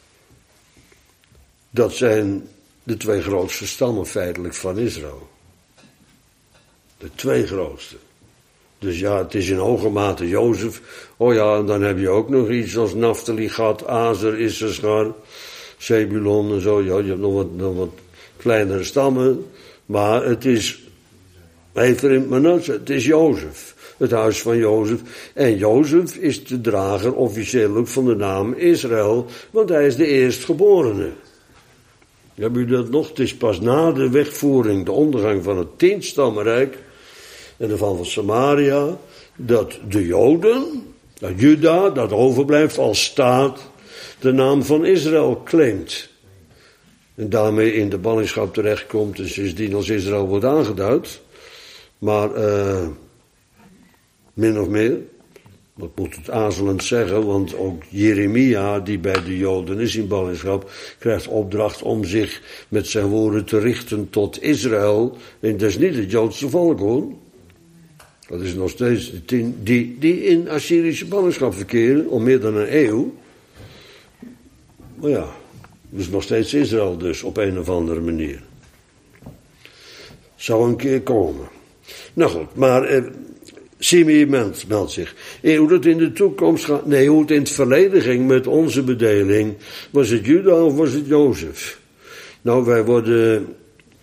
Dat zijn de 2 grootste stammen feitelijk van Israël. De 2 grootste. Dus ja, het is in hoge mate Jozef. Oh ja, en dan heb je ook nog iets als Naphtali, Gad, Azer, Issachar, Zebulon en zo. Ja, je hebt nog wat kleinere stammen. Maar het is Ephraim, Manasse, het is Jozef. Het huis van Jozef. En Jozef is de drager officieel ook van de naam Israël. Want hij is de eerstgeborene. Heb u dat nog? Het is pas na de wegvoering, de ondergang van het 10-stammenrijk en de val van Samaria, dat de Joden, dat Juda, dat overblijft als staat, de naam van Israël claimt. En daarmee in de ballingschap terechtkomt en sindsdien als Israël wordt aangeduid. Maar min of meer, ik moet het aarzelend zeggen, want ook Jeremia, die bij de Joden is in ballingschap, krijgt opdracht om zich met zijn woorden te richten tot Israël. En dat is niet het Joodse volk hoor. Dat is nog steeds de 10 die in Assyrische ballingschap verkeren, al meer dan een eeuw. Maar ja, het is nog steeds Israël dus, op een of andere manier. Zou een keer komen. Nou goed, maar Shimei meldt zich. Hoe het in de toekomst gaat, nee, hoe het in het verleden ging met onze bedeling, was het Juda of was het Jozef? Nou, wij worden,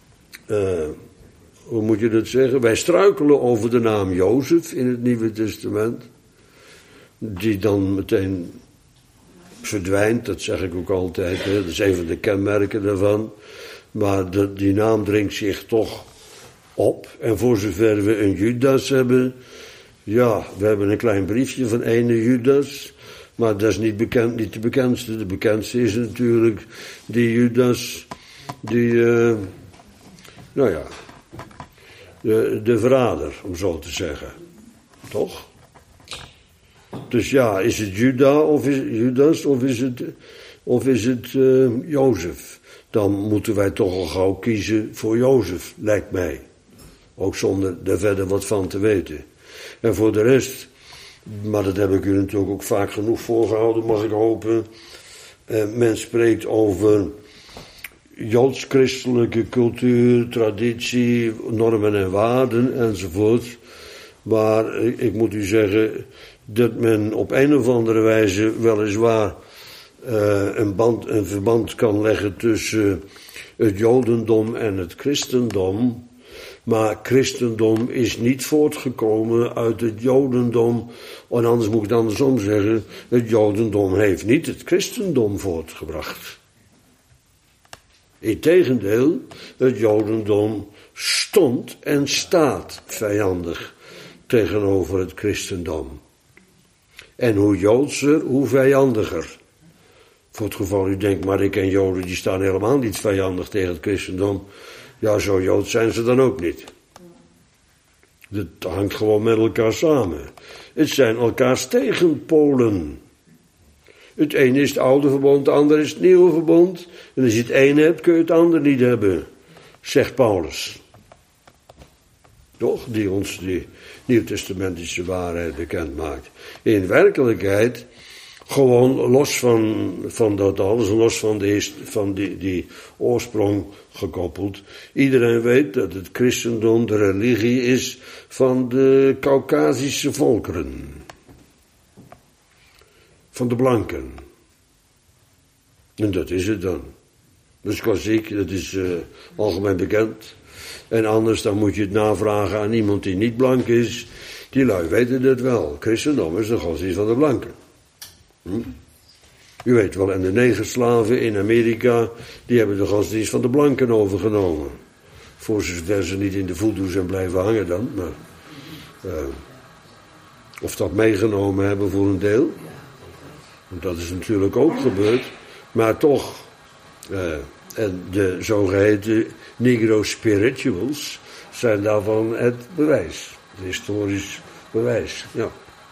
hoe moet je dat zeggen? Wij struikelen over de naam Jozef in het Nieuwe Testament, die dan meteen verdwijnt, dat zeg ik ook altijd, hè? Dat is een van de kenmerken daarvan. Maar die naam dringt zich toch op. En voor zover we een Judas hebben, ja, we hebben een klein briefje van ene Judas, maar dat is niet bekend, niet de bekendste. De bekendste is natuurlijk die Judas, die, nou ja, de verrader, om zo te zeggen. Toch? Dus ja, is het Juda of is het Judas of is het Jozef? Dan moeten wij toch al gauw kiezen voor Jozef, lijkt mij. Ook zonder er verder wat van te weten. En voor de rest, maar dat heb ik u natuurlijk ook vaak genoeg voorgehouden, mag ik hopen. Men spreekt over joods-christelijke cultuur, traditie, normen en waarden enzovoort. Maar ik moet u zeggen dat men op een of andere wijze weliswaar een verband kan leggen tussen het jodendom en het christendom. Maar christendom is niet voortgekomen uit het jodendom. En anders moet ik het andersom zeggen. Het jodendom heeft niet het christendom voortgebracht. Integendeel, het jodendom stond en staat vijandig tegenover het christendom. En hoe joodser, hoe vijandiger. Voor het geval u denkt, maar ik ken Joden, die staan helemaal niet vijandig tegen het christendom. Ja, zo Jood zijn ze dan ook niet. Dat hangt gewoon met elkaar samen. Het zijn elkaars tegenpolen. Het ene is het oude verbond, het andere is het nieuwe verbond. En als je het ene hebt, kun je het andere niet hebben, zegt Paulus. Toch? Die ons die nieuwtestamentische waarheid bekend maakt. In werkelijkheid, gewoon los van dat alles, los van die oorsprong gekoppeld. Iedereen weet dat het christendom de religie is van de Caucasische volkeren. Van de blanken. En dat is het dan. Dat is klassiek, dat is algemeen bekend. En anders dan moet je het navragen aan iemand die niet blank is. Die lui weten dat wel. Christendom is de godsdienst van de blanken. U weet wel, en de negerslaven in Amerika, die hebben de godsdienst van de blanken overgenomen. Voor zover ze niet in de voodoo zijn blijven hangen dan. Maar, of dat meegenomen hebben voor een deel. Want dat is natuurlijk ook gebeurd. Maar toch, en de zogeheten Negro spirituals zijn daarvan het bewijs. Het historisch bewijs, ja.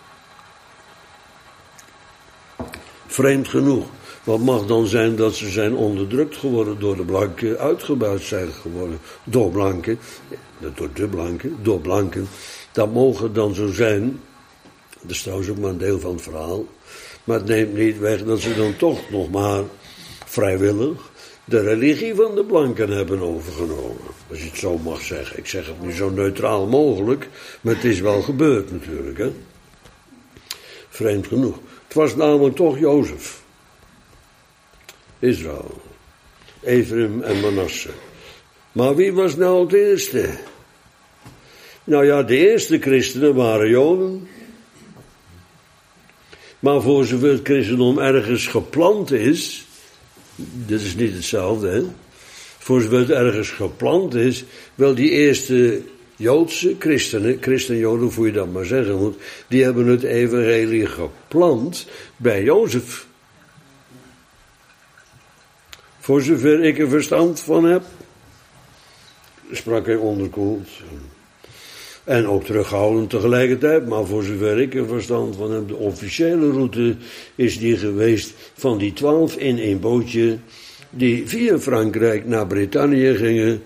Vreemd genoeg. Wat mag dan zijn dat ze zijn onderdrukt geworden door de blanken, uitgebuit zijn geworden door blanken, door blanken. Dat mogen dan zo zijn, dat is trouwens ook maar een deel van het verhaal, maar het neemt niet weg dat ze dan toch nog maar vrijwillig de religie van de blanken hebben overgenomen. Als je het zo mag zeggen. Ik zeg het nu zo neutraal mogelijk, maar het is wel gebeurd natuurlijk, hè. Vreemd genoeg. Het was namelijk toch Jozef. Israël. Ephraim en Manasse. Maar wie was nou het eerste? Nou ja, de eerste christenen waren Joden. Maar voor zover het christendom ergens geplant is, dit is niet hetzelfde, hè. Voor zover het ergens geplant is, wel die eerste Joodse christenen, christenjoden, hoe je dat maar zeggen moet, die hebben het evangelie geplant bij Jozef. Voor zover ik er verstand van heb, sprak hij onderkoeld. En ook terughoudend tegelijkertijd, maar voor zover ik er verstand van heb, de officiële route is die geweest van die 12 in één bootje, die via Frankrijk naar Brittannië gingen.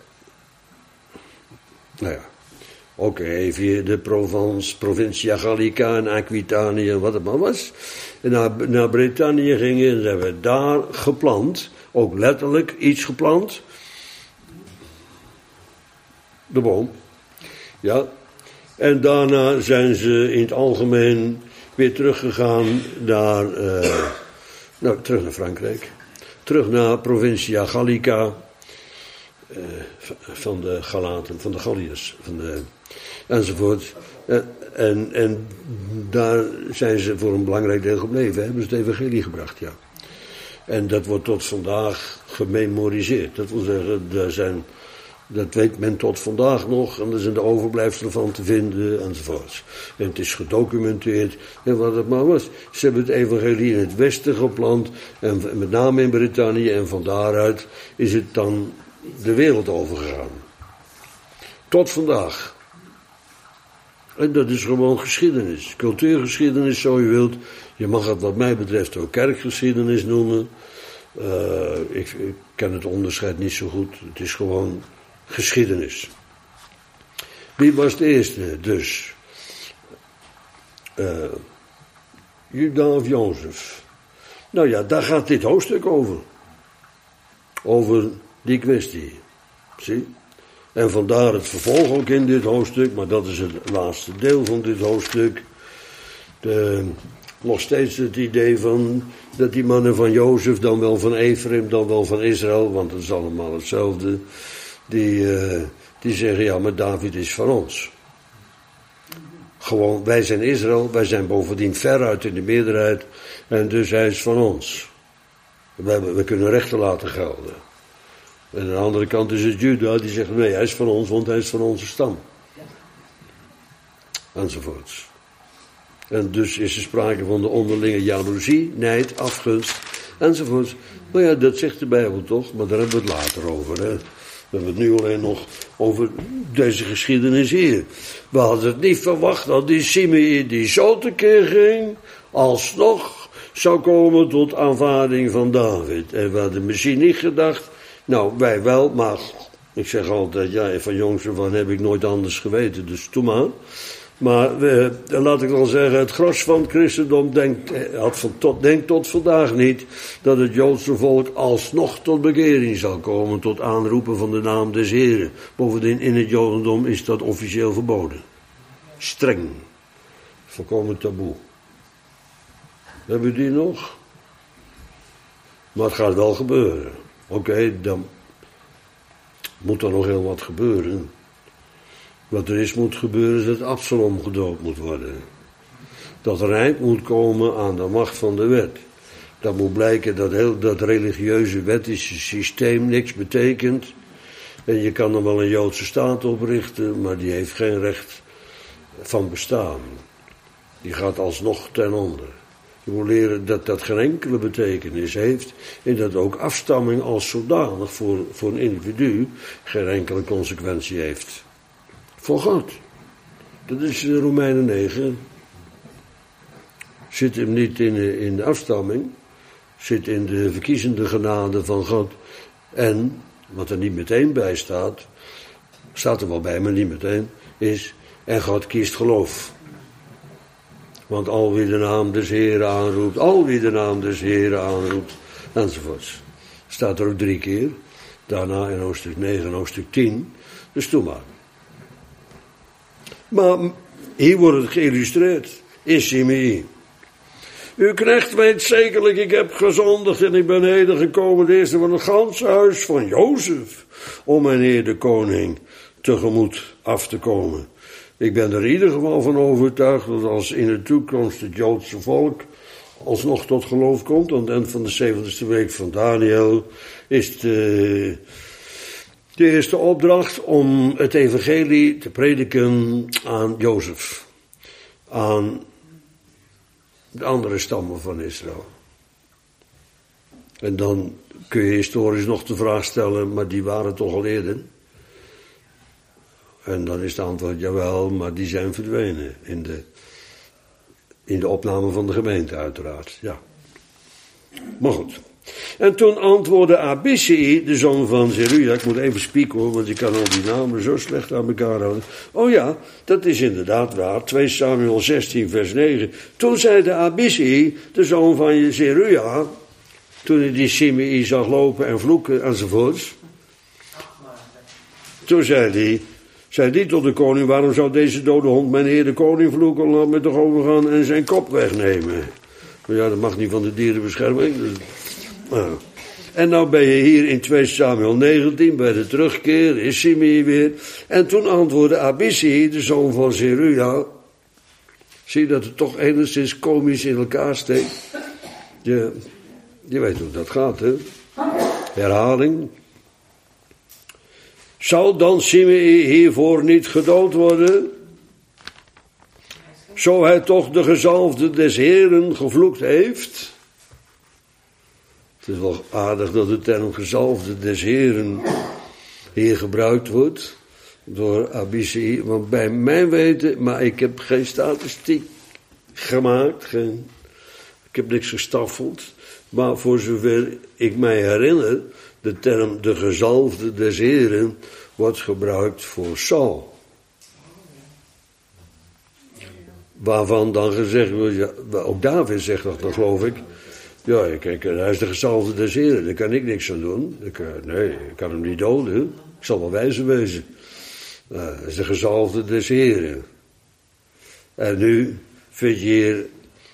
Nou ja, oké, via de Provence, Provincia Gallica en Aquitanië en wat het maar was. En naar Brittannië gingen en ze hebben daar geplant, ook letterlijk iets geplant. De boom. Ja, en daarna zijn ze in het algemeen weer teruggegaan naar, terug naar Frankrijk. Terug naar Provincia Gallica, van de Galaten, van de Galliërs, enzovoort. En daar zijn ze voor een belangrijk deel gebleven, hebben ze het evangelie gebracht, ja. En dat wordt tot vandaag gememoriseerd. Dat wil zeggen, dat weet men tot vandaag nog, en er zijn de overblijfselen van te vinden, enzovoorts. En het is gedocumenteerd, en wat het maar was. Ze hebben het evangelie in het westen geplant, en met name in Brittannië, en van daaruit is het dan de wereld overgegaan. Tot vandaag. En dat is gewoon geschiedenis, cultuurgeschiedenis, zo je wilt. Je mag het wat mij betreft ook kerkgeschiedenis noemen. Ik ken het onderscheid niet zo goed, het is gewoon geschiedenis. Wie was de eerste dus? Juda of Jozef? Nou ja, daar gaat dit hoofdstuk over. Over die kwestie. Zie? En vandaar het vervolg ook in dit hoofdstuk, maar dat is het laatste deel van dit hoofdstuk. Nog steeds het idee van dat die mannen van Jozef, dan wel van Ephraim, dan wel van Israël, want dat is allemaal hetzelfde. Die zeggen, ja, maar David is van ons. Gewoon, wij zijn Israël, wij zijn bovendien veruit in de meerderheid, en dus hij is van ons. We kunnen rechten laten gelden. En aan de andere kant is het Juda, die zegt, nee, hij is van ons, want hij is van onze stam. Enzovoorts. En dus is er sprake van de onderlinge jaloezie, nijd, afgunst, enzovoorts. Nou ja, dat zegt de Bijbel toch, maar daar hebben we het later over, hè. We hebben het nu alleen nog over deze geschiedenis hier. We hadden het niet verwacht dat die Simei die zo tekeer ging, alsnog zou komen tot aanvaarding van David. En we hadden misschien niet gedacht, nou wij wel, maar Ik zeg altijd, ja, van jongs af aan heb ik nooit anders geweten, dus doe maar. Maar laat ik dan zeggen, het gros van het christendom denkt tot vandaag niet dat het Joodse volk alsnog tot bekering zal komen, tot aanroepen van de naam des Heren. Bovendien in het Jodendom is dat officieel verboden. Streng. Volkomen taboe. Hebben we die nog? Maar het gaat wel gebeuren. Oké, dan moet er nog heel wat gebeuren. Wat er moet gebeuren is dat Absalom gedood moet worden. Dat er een eind moet komen aan de macht van de wet. Dat moet blijken dat dat religieuze wettische systeem niks betekent. En je kan er wel een Joodse staat oprichten, maar die heeft geen recht van bestaan. Die gaat alsnog ten onder. Je moet leren dat dat geen enkele betekenis heeft en dat ook afstamming als zodanig voor een individu geen enkele consequentie heeft. Voor God. Dat is Romeinen 9. Zit hem niet in de afstamming, zit in de verkiezende genade van God. En, wat er niet meteen bij staat er wel bij, maar niet meteen, is, en God kiest geloof. Want al wie de naam des Heren aanroept, enzovoorts. Staat er ook 3 keer. Daarna in hoofdstuk 9 en hoofdstuk 10. Dus doe maar. Maar hier wordt het geïllustreerd. In Simei. Uw knecht weet zekerlijk, ik heb gezondigd en ik ben heden gekomen, de eerste van het ganse huis van Jozef, om mijn Heer de koning tegemoet af te komen. Ik ben er in ieder geval van overtuigd dat als in de toekomst het Joodse volk alsnog tot geloof komt, aan het eind van de 70ste week van Daniel, is de eerste opdracht om het evangelie te prediken aan Jozef, aan de andere stammen van Israël. En dan kun je historisch nog de vraag stellen, maar die waren toch al eerder? En dan is het antwoord, jawel, maar die zijn verdwenen in de opname van de gemeente uiteraard, ja. Maar goed. En toen antwoordde Abishai, de zoon van Zeruja, ik moet even spieken hoor, want ik kan al die namen zo slecht aan elkaar houden. Oh ja, dat is inderdaad waar, 2 Samuel 16 vers 9. Toen zei de Abishai, de zoon van Zeruja, toen hij die Simei zag lopen en vloeken enzovoorts. Toen zei die tot de koning, waarom zou deze dode hond mijn heer de koning vloeken? Laat me toch overgaan en zijn kop wegnemen. Maar ja, dat mag niet van de dierenbescherming. Nou. En nou ben je hier in 2 Samuel 19 bij de terugkeer, is Simei weer. En toen antwoordde Abishai, de zoon van Zeruja. Zie je dat het toch enigszins komisch in elkaar steekt? Je weet hoe dat gaat, hè? Herhaling. Zal dan Simei hiervoor niet gedood worden? Zo hij toch de gezalfde des Heren gevloekt heeft? Het is wel aardig dat de term gezalfde des Heren hier gebruikt wordt door Abishai. Want bij mijn weten, maar ik heb geen statistiek gemaakt, ik heb niks gestaffeld. Maar voor zover ik mij herinner, de term de gezalfde des Heren wordt gebruikt voor Saul. Waarvan dan gezegd wordt, ja, ook David zegt dat dan geloof ik. Ja, kijk, hij is de gezalfde des Heren, daar kan ik niks aan doen. Ik kan hem niet doden, ik zal wel wijzer wezen. Hij is de gezalfde des Heren. En nu vind je hier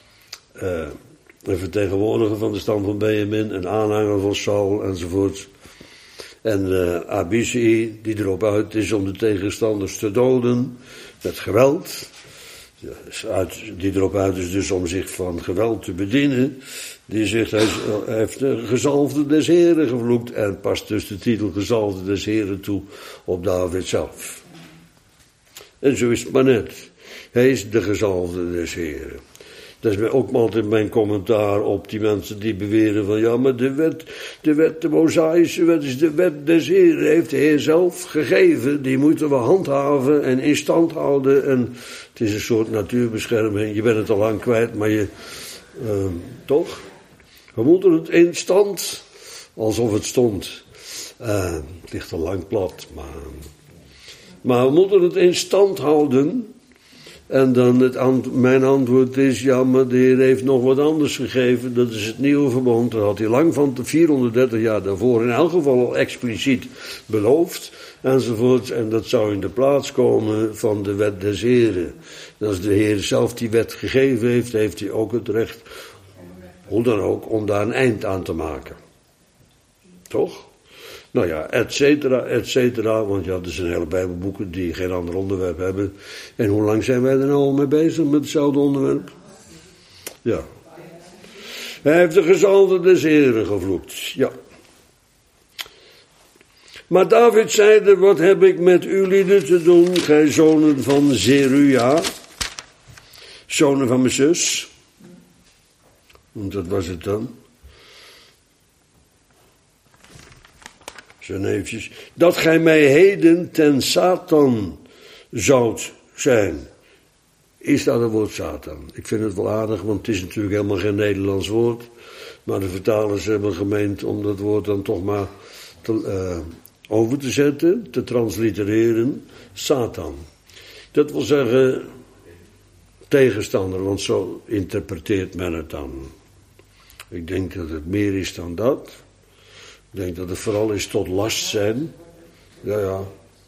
een vertegenwoordiger van de stam van Benjamin, een aanhanger van Saul enzovoort. En Abishai, die erop uit is om de tegenstanders te doden met geweld. Die erop uit is dus om zich van geweld te bedienen. Die zegt, hij heeft de gezalfde des Heren gevloekt. En past dus de titel gezalfde des Heren toe op David zelf. En zo is het maar net. Hij is de gezalfde des Heren. Dat is ook altijd mijn commentaar op die mensen die beweren van, ja, maar de Mosaïsche wet is de wet des Heren, heeft de Heer zelf gegeven, die moeten we handhaven en in stand houden. En het is een soort natuurbescherming, je bent het al lang kwijt, maar toch? We moeten het in stand, alsof het stond. Het ligt al lang plat, maar we moeten het in stand houden. En dan mijn antwoord is, ja, maar de Heer heeft nog wat anders gegeven. Dat is het nieuwe verbond. Dat had hij lang van de 430 jaar daarvoor in elk geval al expliciet beloofd. Enzovoort. En dat zou in de plaats komen van de wet des Heren. En als de Heer zelf die wet gegeven heeft, heeft hij ook het recht, hoe dan ook, om daar een eind aan te maken. Toch? Nou ja, et cetera, want ja, er zijn hele Bijbelboeken die geen ander onderwerp hebben. En hoe lang zijn wij er nou al mee bezig met hetzelfde onderwerp? Ja. Hij heeft de gezalde des Heren gevloekt, ja. Maar David zeide, wat heb ik met u lieden te doen, gij zonen van Zeruja, zonen van mijn zus? Want dat was het dan. Zijn neefjes, dat gij mij heden ten Satan zoudt zijn. Is dat het woord Satan? Ik vind het wel aardig, want het is natuurlijk helemaal geen Nederlands woord. Maar de vertalers hebben gemeend om dat woord dan toch maar over te zetten, te translitereren. Satan. Dat wil zeggen tegenstander, want zo interpreteert men het dan. Ik denk dat het meer is dan dat. Ik denk dat het vooral is tot last zijn. Ja.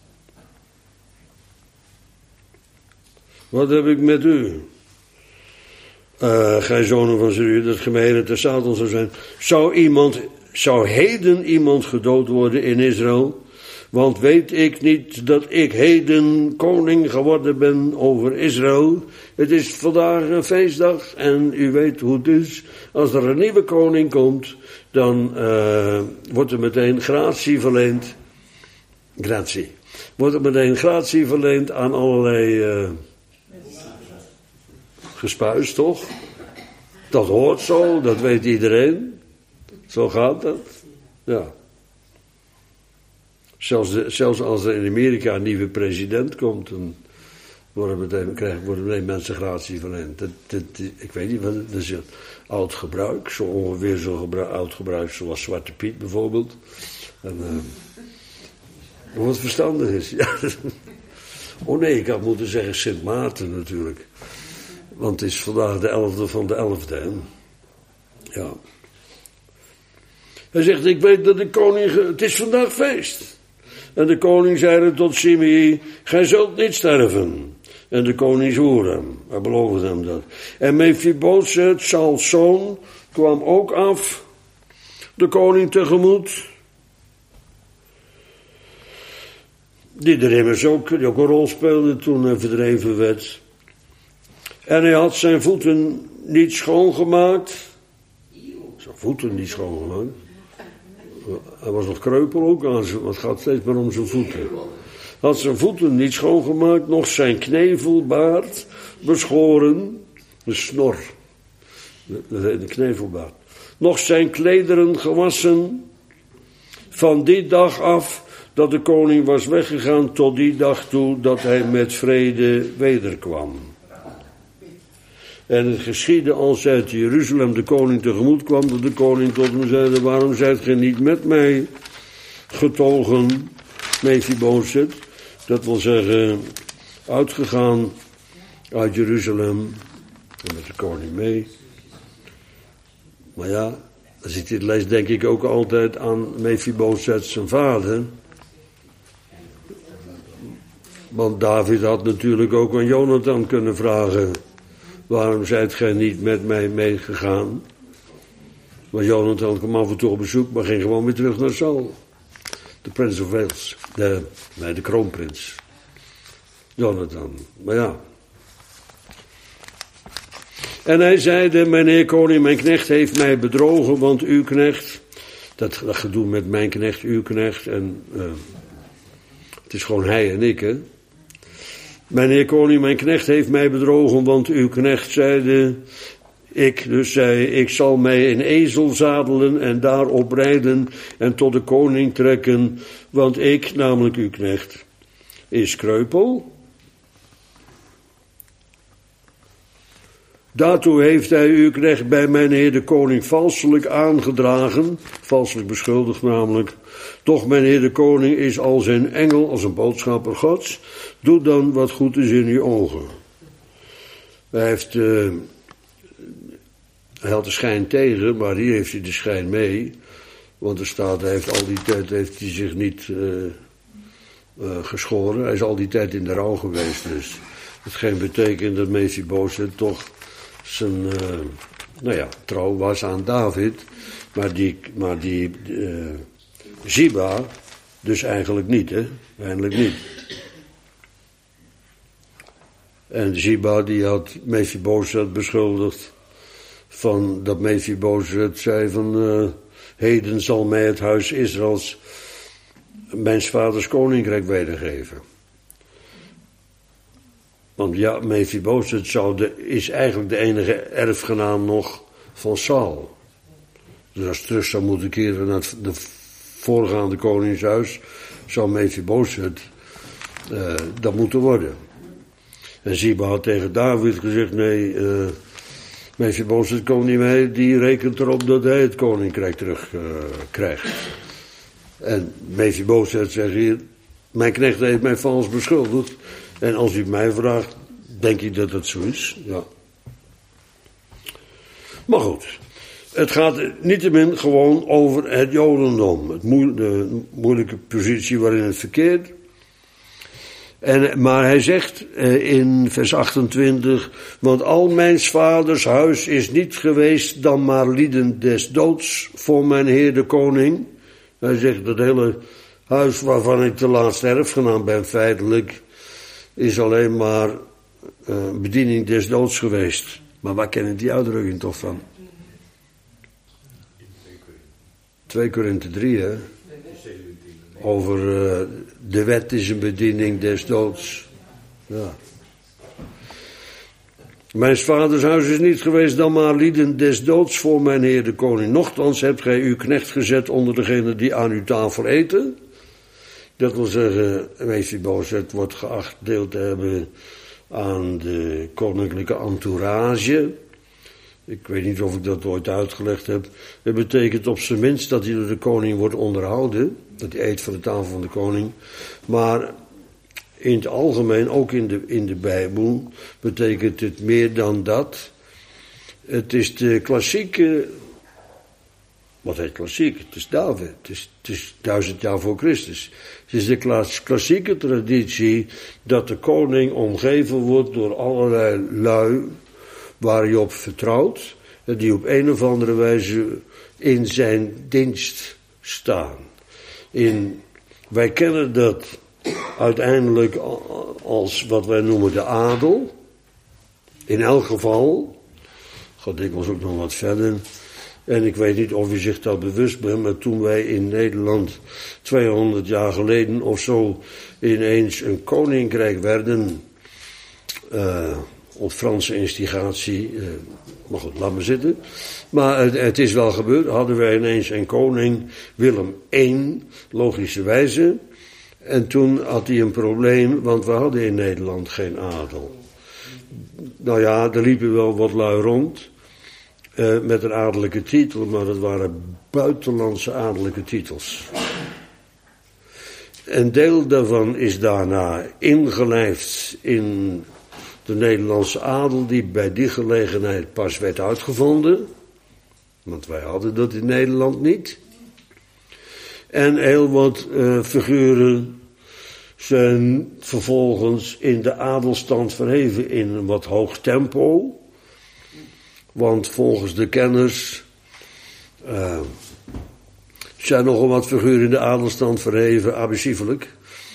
Wat heb ik met u? Gij zonen van Zeruja, dat gij mij heden ten Satan zou zijn. Zou heden iemand gedood worden in Israël? Want weet ik niet dat ik heden koning geworden ben over Israël? Het is vandaag een feestdag en u weet hoe het is. Als er een nieuwe koning komt, dan wordt er meteen gratie verleend. Wordt er meteen gratie verleend aan allerlei gespuis, toch? Dat hoort zo, dat weet iedereen. Zo gaat dat. Ja. Zelfs als er in Amerika een nieuwe president komt, dan worden meteen mensen gratie verleend. Ik weet niet wat het is. Oud gebruik, zo ongeveer zo'n oud gebruik zoals Zwarte Piet bijvoorbeeld. En, wat verstandig is. Ja. Oh nee, ik had moeten zeggen Sint Maarten natuurlijk. Want het is vandaag de 11e van de 11e. Hè? Ja. Hij zegt, ik weet dat de koning, het is vandaag feest. En de koning zeide tot Simei, gij zult niet sterven. En de koning zwoer hem, hij beloofde hem dat. En Mephibosheth, Sauls zoon, kwam ook af, de koning tegemoet. Die er immers ook een rol speelde toen hij verdreven werd. En hij had zijn voeten niet schoongemaakt. Zijn voeten niet schoongemaakt. Hij was nog kreupel ook aan zijn, het gaat steeds maar om zijn voeten. Had zijn voeten niet schoongemaakt, nog zijn knevelbaard beschoren, de snor, de knevelbaard. Nog zijn klederen gewassen, van die dag af dat de koning was weggegaan tot die dag toe dat hij met vrede wederkwam. En het geschiedde als uit Jeruzalem de koning tegemoet kwam, dat de koning tot hem zeide, waarom zijt gij niet met mij getogen, Mephibosheth? Dat wil zeggen, uitgegaan uit Jeruzalem en met de koning mee. Maar ja, als ik dit lees, denk ik ook altijd aan Mephibosheth zijn vader. Want David had natuurlijk ook aan Jonathan kunnen vragen, waarom zijt gij niet met mij meegegaan? Maar Jonathan kwam af en toe op bezoek, maar ging gewoon weer terug naar Saul. De Prince of Wales, de kroonprins. Jonathan, maar ja. En hij zeide, mijnheer koning, mijn knecht heeft mij bedrogen, want uw knecht, dat gedoe met mijn knecht, uw knecht, en het is gewoon hij en ik, hè. Mijnheer koning, mijn knecht heeft mij bedrogen, want uw knecht zeide, ik zal mij een ezel zadelen en daarop rijden en tot de koning trekken, want ik, namelijk uw knecht, is kreupel. Daartoe heeft hij uw knecht bij mijn heer de koning valselijk aangedragen, valselijk beschuldigd namelijk. Toch mijn heer de koning is als een engel, als een boodschapper Gods. Doe dan wat goed is in uw ogen. Hij had de schijn tegen, maar hier heeft hij de schijn mee. Want er staat, hij heeft al die tijd heeft hij zich niet geschoren. Hij is al die tijd in de rouw geweest. Dus hetgeen betekent dat Mephibosheth toch zijn trouw was aan David. Maar die Ziba dus eigenlijk niet, hè. Eigenlijk niet. En Ziba die had Mephibosheth beschuldigd van dat Mephibosheth zei van heden zal mij het huis Israëls mijn vaders koninkrijk wedergeven. Want ja, Mephibosheth is eigenlijk de enige erfgenaam nog van Saul. Dus als het terug zou moeten keren naar de voorgaande koningshuis, zou Mephibosheth dat moeten worden. En Ziba had tegen David gezegd, nee, Mephibosheth komt niet mee, die rekent erop dat hij het koninkrijk terug krijgt. En Mephibosheth zegt hier, mijn knecht heeft mij vals beschuldigd. En als u mij vraagt, denk ik dat het zo is. Ja. Maar goed, het gaat niettemin gewoon over het Jodendom. De moeilijke positie waarin het verkeert. Maar hij zegt in vers 28, want al mijn vaders huis is niet geweest dan maar lieden des doods voor mijn heer de koning. Hij zegt dat hele huis waarvan ik de laatste erfgenaam ben feitelijk, is alleen maar bediening des doods geweest. Maar waar kennen die uitdrukking toch van? 2 Korinthe 3, hè? Over de wet is een bediening des doods. Ja. Mijn vaders huis is niet geweest dan maar lieden des doods voor mijn heer de koning. Nochtans hebt gij uw knecht gezet onder degenen die aan uw tafel eten. Dat wil zeggen, Mephibosheth wordt geacht deel te hebben aan de koninklijke entourage. Ik weet niet of ik dat ooit uitgelegd heb. Het betekent op zijn minst dat hij door de koning wordt onderhouden. Dat hij eet van de tafel van de koning. Maar in het algemeen, ook in de Bijbel, betekent het meer dan dat. Het is de klassieke. Wat heet klassiek? Het is David. Het is 1000 jaar voor Christus. Het is de klassieke traditie dat de koning omgeven wordt door allerlei lui waar hij op vertrouwt. En die op een of andere wijze in zijn dienst staan. Wij kennen dat uiteindelijk als wat wij noemen de adel. In elk geval, gaat dikwijls ook nog wat verder. En ik weet niet of u zich dat bewust bent, maar toen wij in Nederland 200 jaar geleden of zo ineens een koninkrijk werden, op Franse instigatie, maar goed, laat maar zitten. Maar het is wel gebeurd, hadden wij ineens een koning, Willem I, logischerwijze. En toen had hij een probleem, want we hadden in Nederland geen adel. Nou ja, er liepen wel wat lui rond. Met een adellijke titel, maar dat waren buitenlandse adellijke titels. Een deel daarvan is daarna ingelijfd in de Nederlandse adel, die bij die gelegenheid pas werd uitgevonden. Want wij hadden dat in Nederland niet. En heel wat figuren zijn vervolgens in de adelstand verheven in een wat hoog tempo. Want volgens de kenners zijn nogal wat figuren in de adelstand verheven, abusiefelijk.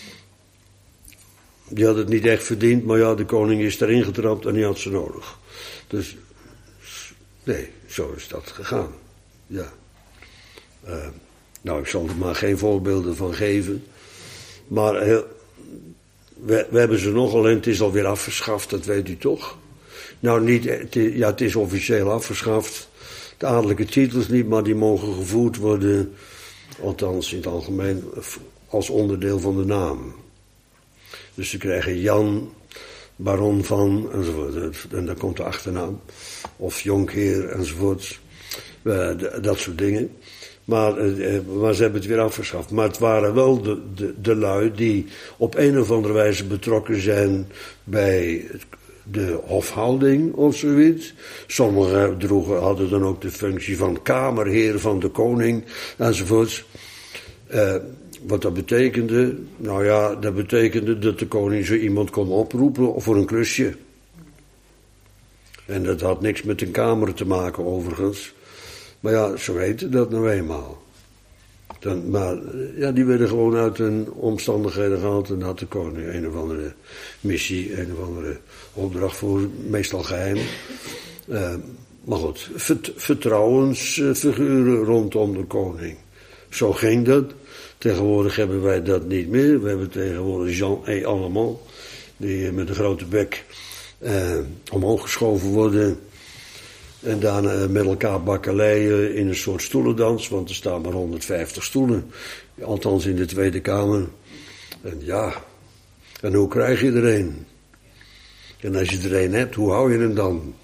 Die had het niet echt verdiend, maar ja, de koning is erin getrapt en die had ze nodig. Dus, nee, zo is dat gegaan. Ja. Nou, ik zal er maar geen voorbeelden van geven. Maar we hebben ze nog, alleen het is alweer afgeschaft, dat weet u toch? Nou, niet, het is officieel afgeschaft. De adellijke titels niet, maar die mogen gevoerd worden, althans in het algemeen, als onderdeel van de naam. Dus ze krijgen Jan baron van, enzovoort. En dan komt de achternaam. Of jonkheer, enzovoort. Dat soort dingen. Maar ze hebben het weer afgeschaft. Maar het waren wel de lui die op een of andere wijze betrokken zijn bij de hofhouding of zoiets. Sommigen hadden dan ook de functie van kamerheer van de koning, enzovoort. Wat dat betekende? Nou ja, dat betekende dat de koning zo iemand kon oproepen voor een klusje. En dat had niks met een kamer te maken overigens. Maar ja, zo heette dat nou eenmaal. Maar ja, die werden gewoon uit hun omstandigheden gehaald en had de koning een of andere missie, een of andere opdracht voor, meestal geheim. Maar goed, vertrouwensfiguren rondom de koning. Zo ging dat. Tegenwoordig hebben wij dat niet meer. We hebben tegenwoordig Jean et Allemand, die met een grote bek omhoog geschoven worden. En daarna met elkaar bakkeleien in een soort stoelendans, want er staan maar 150 stoelen. Althans in de Tweede Kamer. En ja, en hoe krijg je er een? En als je er een hebt, hoe hou je hem dan?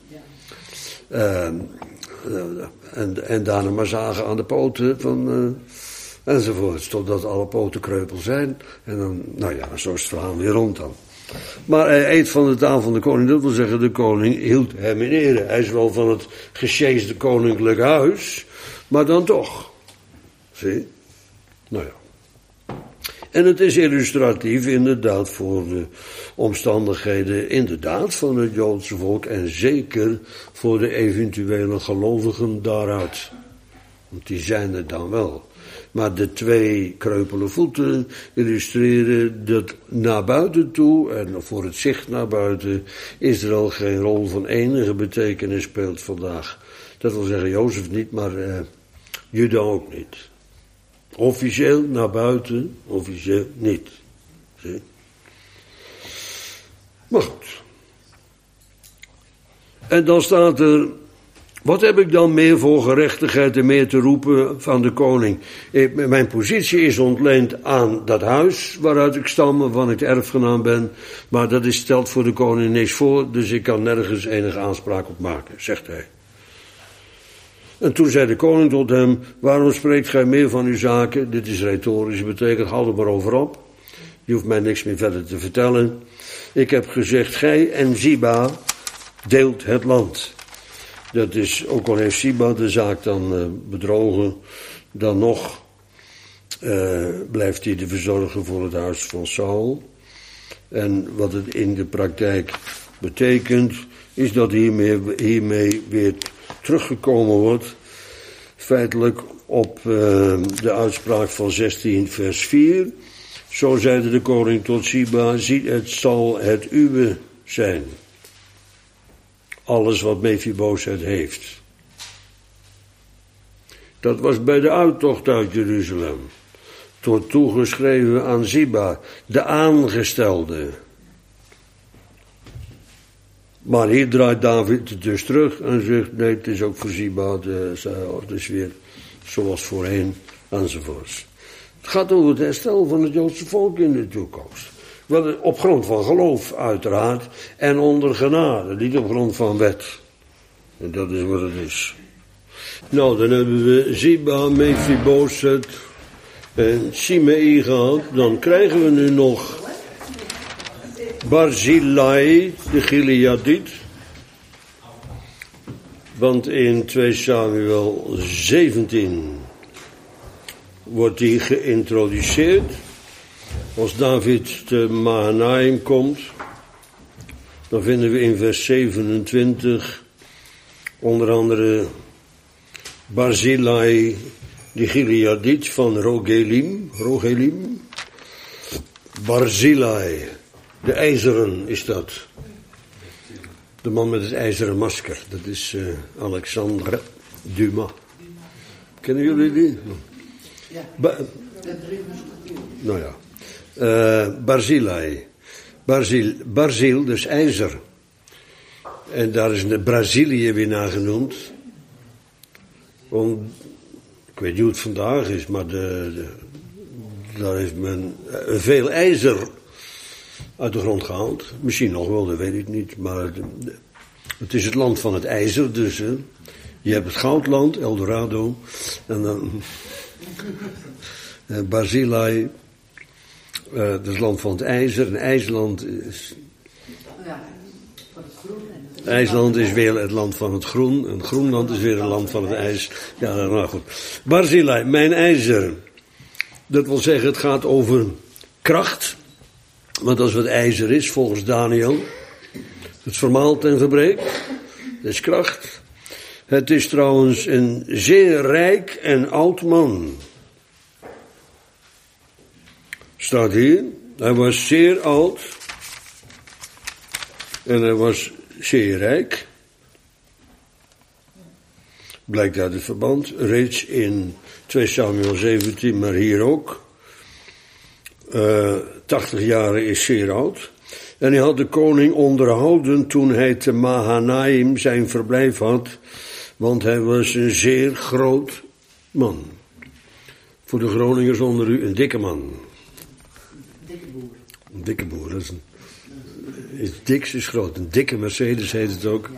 En daarna maar zagen aan de poten van, enzovoort, totdat alle poten kreupel zijn. En dan, nou ja, zo is het verhaal weer rond dan. Maar hij eet van de tafel van de koning, dat wil zeggen, de koning hield hem in ere. Hij is wel van het gesjeesde koninklijk huis, maar dan toch. Zie? Nou ja. En het is illustratief inderdaad voor de omstandigheden inderdaad van het Joodse volk en zeker voor de eventuele gelovigen daaruit. Want die zijn er dan wel. Maar de twee kreupele voeten illustreren dat naar buiten toe en voor het zicht naar buiten Israël geen rol van enige betekenis speelt vandaag. Dat wil zeggen Jozef niet, maar Juda ook niet. Officieel naar buiten, officieel niet. Zie? Maar goed. En dan staat er, wat heb ik dan meer voor gerechtigheid en meer te roepen van de koning? Mijn positie is ontleend aan dat huis waaruit ik stam, waarvan ik de erfgenaam ben. Maar dat stelt voor de koning niks voor, dus ik kan nergens enige aanspraak op maken, zegt hij. En toen zei de koning tot hem, waarom spreekt gij meer van uw zaken? Dit is retorisch, betekent, houd er maar over op. Je hoeft mij niks meer verder te vertellen. Ik heb gezegd, gij en Ziba deelt het land. Dat is, ook al heeft Ziba de zaak dan bedrogen, dan nog blijft hij de verzorger voor het huis van Saul. En wat het in de praktijk betekent, is dat hiermee weer teruggekomen wordt, feitelijk op de uitspraak van 16 vers 4. Zo zeide de koning tot Ziba, zie, het zal het uwe zijn. Alles wat Mephibosheth heeft. Dat was bij de uittocht uit Jeruzalem. Toegeschreven aan Ziba, de aangestelde. Maar hier draait David het dus terug en zegt, nee, het is ook voor Ziba, het is weer zoals voorheen, enzovoorts. Het gaat over het herstel van het Joodse volk in de toekomst. Wel op grond van geloof, uiteraard, en onder genade, niet op grond van wet. En dat is wat het is. Nou, dan hebben we Ziba, Mephibosheth en Shimei gehad. Dan krijgen we nu nog Barzillai, de Gileadiet. Want in 2 Samuel 17 wordt die geïntroduceerd. Als David te Mahanaim komt, dan vinden we in vers 27 onder andere Barzillai, de Gileadiet van Rogelim. Barzillai, de ijzeren is dat. De man met het ijzeren masker, dat is Alexandre Dumas. Kennen jullie die? Ja. Nou ja. Barzillai. Barzil, dus ijzer. En daar is een Brazilië weer naar genoemd. Want, ik weet niet hoe het vandaag is, maar daar heeft men veel ijzer uit de grond gehaald. Misschien nog wel, dat weet ik niet. Maar het is het land van het ijzer, dus je hebt het goudland, Eldorado. En dan Barzillai, dat is het land van het ijzer. En IJsland is... IJsland is weer het land van het groen. En Groenland is weer het land van het ijs. Ja, nou goed. Barzillai, mijn ijzer. Dat wil zeggen, het gaat over kracht. Want dat is wat ijzer is, volgens Daniel. Het vermaalt en verbreekt. Dat is kracht. Het is trouwens een zeer rijk en oud man. Staat hier. Hij was zeer oud. En hij was zeer rijk. Blijkt uit het verband. Reeds in 2 Samuel 17, maar hier ook. 80 jaren is zeer oud. En hij had de koning onderhouden toen hij te Mahanaim zijn verblijf had. Want hij was een zeer groot man. Voor de Groningers onder u een dikke man. Dikke boer. Een dikke boer, dat is iets diks is groot. Een dikke Mercedes heet het ook.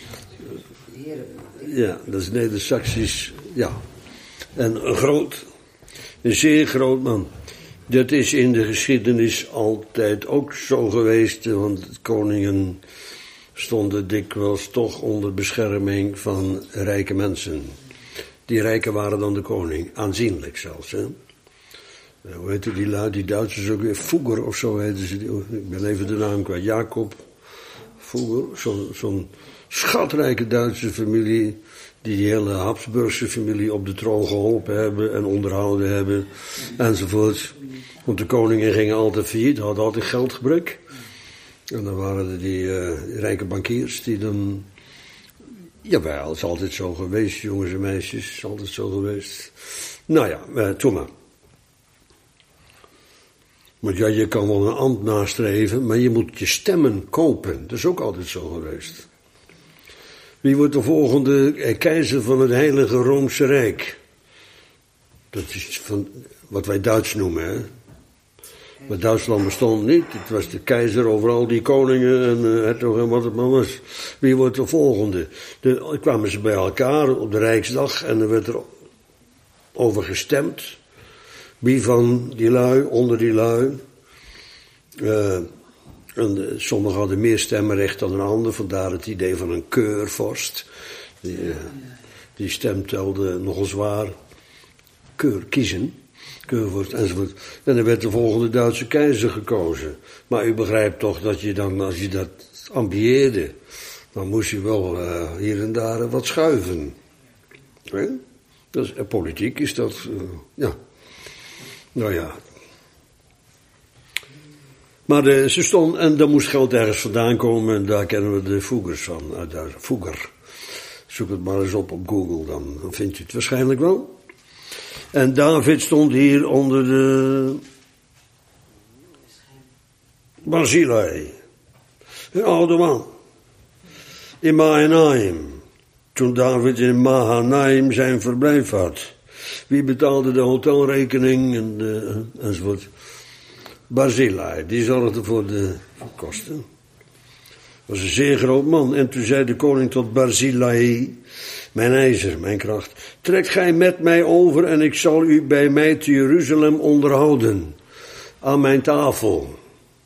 Ja, dat is Neder-Saxisch. Ja. En een zeer groot man. Dat is in de geschiedenis altijd ook zo geweest, want koningen stonden dikwijls toch onder bescherming van rijke mensen. Die rijken waren dan de koning, aanzienlijk zelfs. Hè? Hoe heette die Duitsers ook weer? Fugger of zo heten ze. Ik ben even de naam kwijt. Jacob Fugger, zo'n schatrijke Duitse familie, die hele Habsburgse familie op de troon geholpen hebben en onderhouden hebben, enzovoort. Want de koningen gingen altijd failliet, hadden altijd geldgebrek. En dan waren er die rijke bankiers die dan... Jawel, het is altijd zo geweest, jongens en meisjes, het is altijd zo geweest. Nou ja, toen maar. Want ja, je kan wel een ambt nastreven, maar je moet je stemmen kopen. Dat is ook altijd zo geweest. Wie wordt de volgende keizer van het Heilige Roomse Rijk? Dat is van wat wij Duits noemen, hè. Maar Duitsland bestond niet. Het was de keizer over al die koningen en hertog en wat het maar was. Wie wordt de volgende? Dan kwamen ze bij elkaar op de Rijksdag en er werd er over gestemd. Wie van die lui, onder die lui. En sommigen hadden meer stemmenrecht dan een ander, vandaar het idee van een keurvorst. Die stem telde nogal zwaar. Kiezen. Keurvorst enzovoort. En er werd de volgende Duitse keizer gekozen. Maar u begrijpt toch dat je dan, als je dat ambieerde, dan moest je wel hier en daar wat schuiven. Politiek is dat, ja. Nou ja. Maar ze stond, en daar moest geld ergens vandaan komen, en daar kennen we de Fuggers van, uit Duitsland. Fugger. Zoek het maar eens op Google, dan vind je het waarschijnlijk wel. En David stond hier onder de Barzillai. Een oude man. In Mahanaim. Toen David in Mahanaim zijn verblijf had. Wie betaalde de hotelrekening enzovoort. Barzillai, die zorgde voor de kosten. Was een zeer groot man. En toen zei de koning tot Barzillai: mijn ijzer, mijn kracht, trek gij met mij over en ik zal u bij mij te Jeruzalem onderhouden. Aan mijn tafel.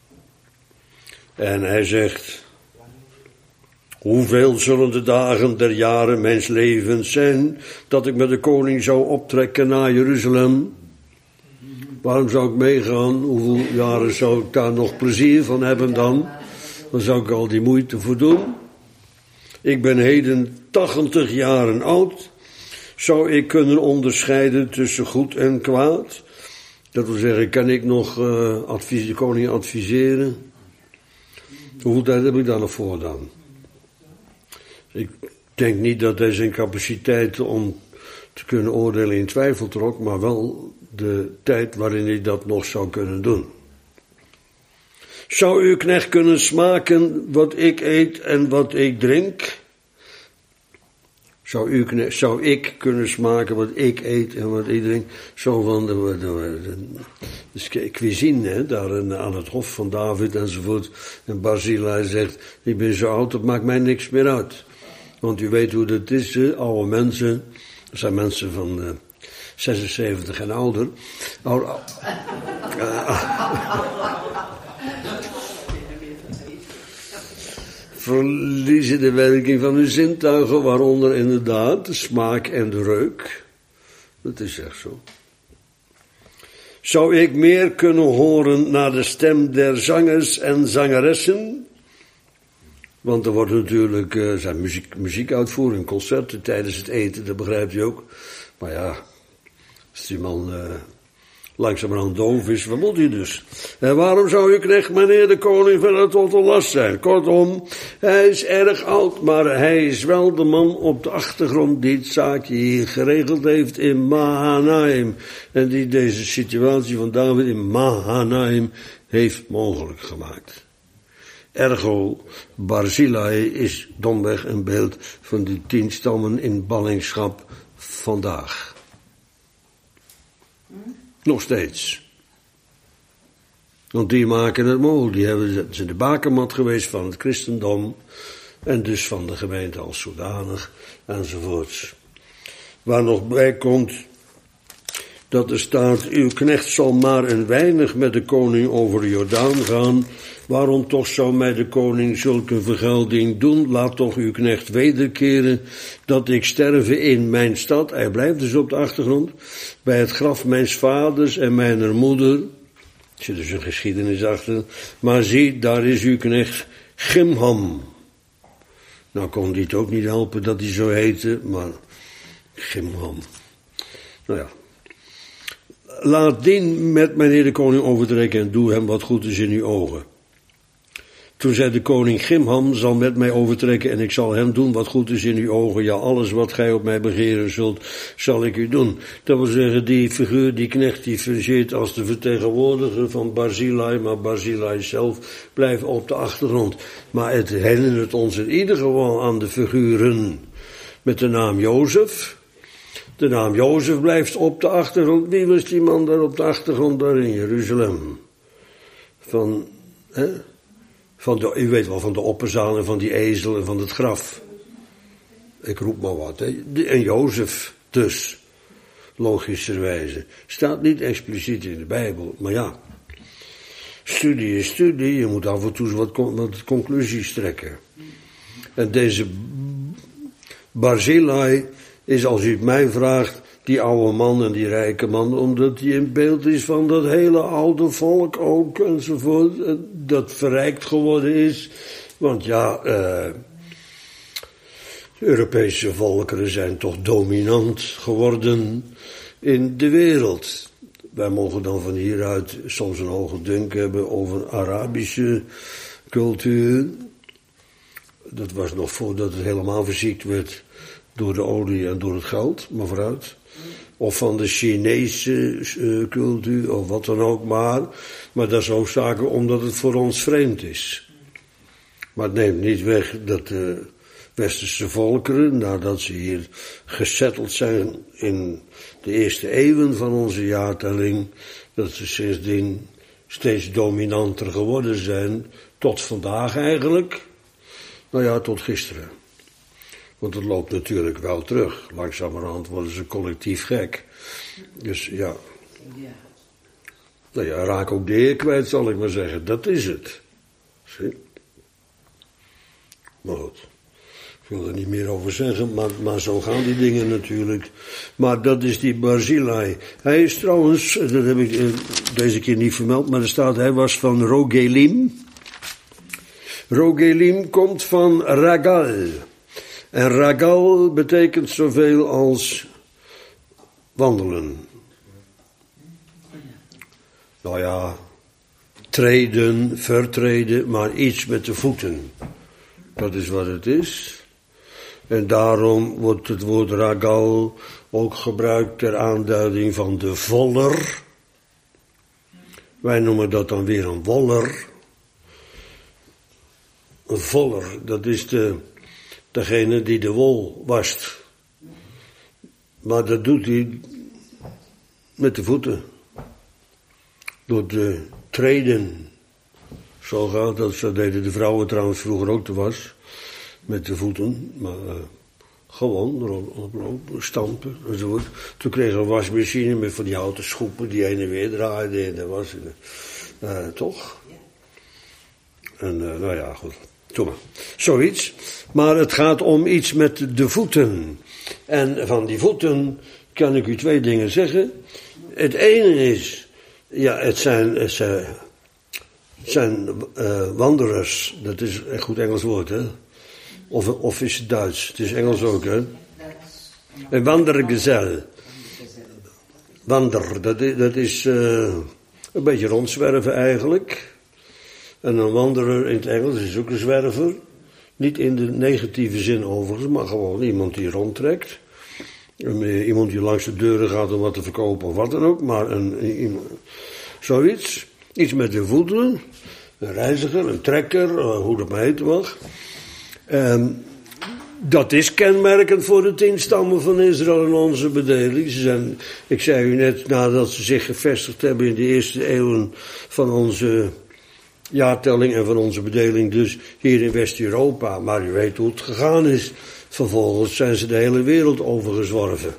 En hij zegt: hoeveel zullen de dagen der jaren mijns levens zijn, dat ik met de koning zou optrekken naar Jeruzalem? Waarom zou ik meegaan? Hoeveel jaren zou ik daar nog plezier van hebben dan? Dan zou ik al die moeite voor doen. Ik ben heden 80 jaren oud. Zou ik kunnen onderscheiden tussen goed en kwaad? Dat wil zeggen, kan ik nog de koning adviseren? Hoeveel tijd heb ik daar nog voor dan? Ik denk niet dat hij zijn capaciteit om te kunnen oordelen in twijfel trok, maar wel de tijd waarin hij dat nog zou kunnen doen. Zou uw knecht kunnen smaken wat ik eet en wat ik drink? Zou ik kunnen smaken wat ik eet en wat ik drink? Zo van de cuisine, hè, daar aan het hof van David enzovoort. En Barzillai zegt, ik ben zo oud, dat maakt mij niks meer uit. Want u weet hoe dat is, hè? Oude mensen, dat zijn mensen van 76 en ouder. Verliezen de werking van hun zintuigen, waaronder inderdaad de smaak en de reuk. Dat is echt zo. Zou ik meer kunnen horen naar de stem der zangers en zangeressen? Want er wordt natuurlijk zijn muziekuitvoering, concerten tijdens het eten, dat begrijpt u ook. Maar ja, als die man langzamerhand doof is, wat moet hij dus? En waarom zou uw knecht meneer de koning verder tot de last zijn? Kortom, hij is erg oud, maar hij is wel de man op de achtergrond die het zaakje hier geregeld heeft in Mahanaim. En die deze situatie van David in Mahanaim heeft mogelijk gemaakt. Ergo, Barzillai is domweg een beeld van die 10 stammen in ballingschap vandaag. Nog steeds. Want die maken het mogelijk. Die zijn de bakermat geweest van het christendom. En dus van de gemeente als zodanig. Enzovoorts. Waar nog bij komt dat er staat, uw knecht zal maar een weinig met de koning over de Jordaan gaan. Waarom toch zou mij de koning zulke vergelding doen? Laat toch uw knecht wederkeren dat ik sterven in mijn stad. Hij blijft dus op de achtergrond. Bij het graf mijns vaders en mijner moeder. Er zit dus een geschiedenis achter. Maar zie, daar is uw knecht Gimham. Nou kon die het ook niet helpen dat hij zo heette, maar Gimham. Nou ja. Laat dien met mijnheer de koning overtrekken en doe hem wat goed is in uw ogen. Toen zei de koning, Gimham zal met mij overtrekken en ik zal hem doen wat goed is in uw ogen. Ja, alles wat gij op mij begeren zult, zal ik u doen. Dat wil zeggen, die figuur, die knecht, die fungeert als de vertegenwoordiger van Barzillai, maar Barzillai zelf blijft op de achtergrond. Maar het herinnert ons in ieder geval aan de figuren met de naam Jozef. De naam Jozef blijft op de achtergrond. Wie was die man daar op de achtergrond, daar in Jeruzalem? U weet wel, van de opperzaal en van die ezel en van het graf. Ik roep maar wat, hè. En Jozef dus, logischerwijze. Staat niet expliciet in de Bijbel, maar ja. Studie is studie, je moet af en toe wat conclusies trekken. En deze Barzillai is, als u het mij vraagt, die oude man en die rijke man, omdat hij een beeld is van dat hele oude volk ook, enzovoort, dat verrijkt geworden is. Want ja, Europese volkeren zijn toch dominant geworden in de wereld. Wij mogen dan van hieruit soms een hoge dunk hebben over Arabische cultuur. Dat was nog voordat het helemaal verziekt werd door de olie en door het geld, maar vooruit. Of van de Chinese cultuur, of wat dan ook maar. Maar dat is hoofdzakelijk omdat het voor ons vreemd is. Maar het neemt niet weg dat de westerse volkeren, nadat ze hier gesetteld zijn in de eerste eeuwen van onze jaartelling, dat ze sindsdien steeds dominanter geworden zijn, tot vandaag eigenlijk. Nou ja, tot gisteren. Want het loopt natuurlijk wel terug. Langzamerhand worden ze collectief gek. Dus ja. Nou ja, raak ook de Heer kwijt, zal ik maar zeggen. Dat is het. Zie? Maar goed. Ik wil er niet meer over zeggen, maar zo gaan die dingen natuurlijk. Maar dat is die Barzillai. Hij is trouwens, dat heb ik deze keer niet vermeld, maar er staat, hij was van Rogelim. Rogelim komt van Ragal. En Ragal betekent zoveel als wandelen. Nou ja, treden, vertreden, maar iets met de voeten. Dat is wat het is. En daarom wordt het woord Ragal ook gebruikt ter aanduiding van de voller. Wij noemen dat dan weer een woller. Een voller, dat is degene die de wol wast. Maar dat doet hij met de voeten. Door te treden. Zo gaat dat. Zo deden de vrouwen trouwens vroeger ook te was. Met de voeten. Maar gewoon oplopen, stampen enzovoort. Toen kregen we een wasmachine met van die houten schoepen die heen en weer draaiden. En dat was toch? En nou ja, goed. Doe maar. Zoiets. Maar het gaat om iets met de voeten. En van die voeten kan ik u 2 dingen zeggen. Het ene is, ja, het zijn wanderers. Dat is een goed Engels woord, hè? Of is het Duits? Het is Engels ook, hè? Een wandergezel. Wander, dat is een beetje rondzwerven eigenlijk. En een wanderer in het Engels is ook een zwerver. Niet in de negatieve zin overigens, maar gewoon iemand die rondtrekt. Iemand die langs de deuren gaat om wat te verkopen of wat dan ook. Maar zoiets. Iets met de voeten. Een reiziger, een trekker, hoe dat maar heten mag. Dat is kenmerkend voor de 10 stammen van Israël en onze bedeling. Ik zei u net, nadat ze zich gevestigd hebben in de eerste eeuwen van onze jaartelling en van onze bedeling, dus hier in West-Europa. Maar u weet hoe het gegaan is. Vervolgens zijn ze de hele wereld overgezworven.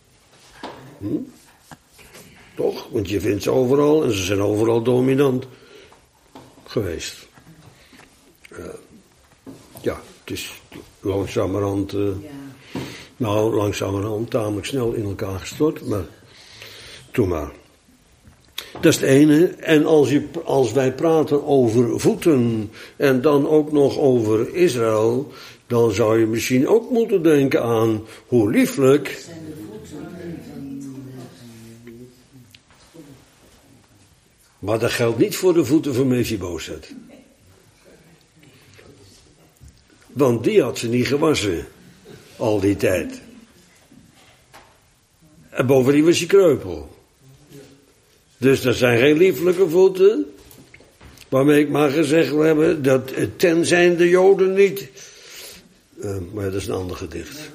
Toch? Want je vindt ze overal en ze zijn overal dominant geweest. Ja, het is langzamerhand, langzamerhand tamelijk snel in elkaar gestort, maar doe maar. Dat is het ene. En als wij praten over voeten en dan ook nog over Israël, dan zou je misschien ook moeten denken aan hoe lieflijk maar dat geldt niet voor de voeten van Mephibozet. Want die had ze niet gewassen. Al die tijd. En bovendien was hij kreupel. Dus dat zijn geen lieflijke voeten. Waarmee ik maar gezegd wil hebben dat tenzij de Joden niet. Maar dat is een ander gedicht.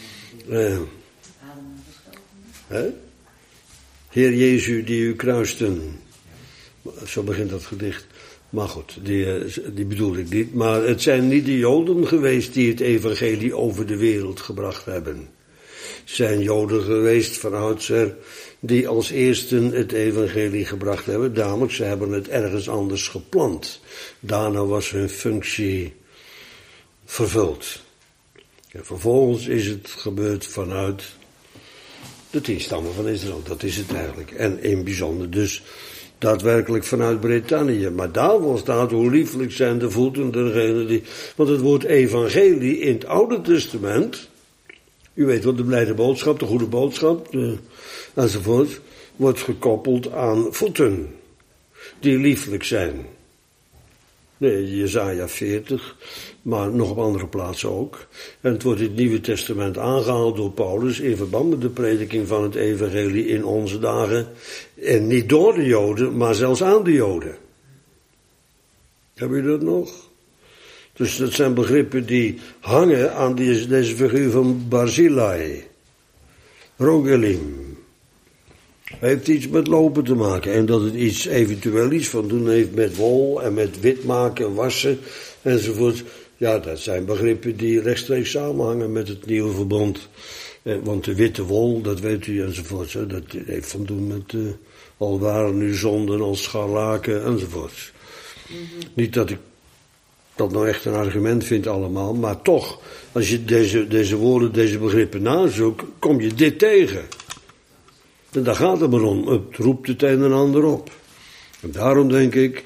Heer Jezus die u kruisten. Zo begint dat gedicht. Maar goed, die bedoel ik niet. Maar het zijn niet de Joden geweest die het evangelie over de wereld gebracht hebben. Het zijn Joden geweest van oudsher die als eersten het evangelie gebracht hebben. Namelijk, ze hebben het ergens anders geplant. Daarna was hun functie vervuld. En vervolgens is het gebeurd vanuit de 10 stammen van Israël. Dat is het eigenlijk. En in bijzonder dus daadwerkelijk vanuit Brittannië. Maar daarvan staat hoe lieflijk zijn de voeten dergenen die. Want het woord evangelie in het Oude Testament. U weet wat de blijde boodschap, de goede boodschap, enzovoort. Wordt gekoppeld aan voeten. Die lieflijk zijn. Nee, Jesaja 40. Maar nog op andere plaatsen ook. En het wordt in het Nieuwe Testament aangehaald door Paulus in verband met de prediking van het evangelie in onze dagen. En niet door de Joden, maar zelfs aan de Joden. Heb je dat nog? Dus dat zijn begrippen die hangen aan deze figuur van Barzillai. Rogelim. Heeft iets met lopen te maken. En dat het eventueel iets van doen heeft met wol en met wit maken en wassen enzovoort. Ja, dat zijn begrippen die rechtstreeks samenhangen met het nieuwe verbond. Want de witte wol, dat weet u enzovoort. Dat heeft van doen met al waren nu zonden als scharlaken enzovoort. Niet dat ik dat nou echt een argument vind allemaal, maar toch, als je deze woorden, deze begrippen nazoekt, kom je dit tegen. En daar gaat het maar om. Het roept het een en ander op. En daarom denk ik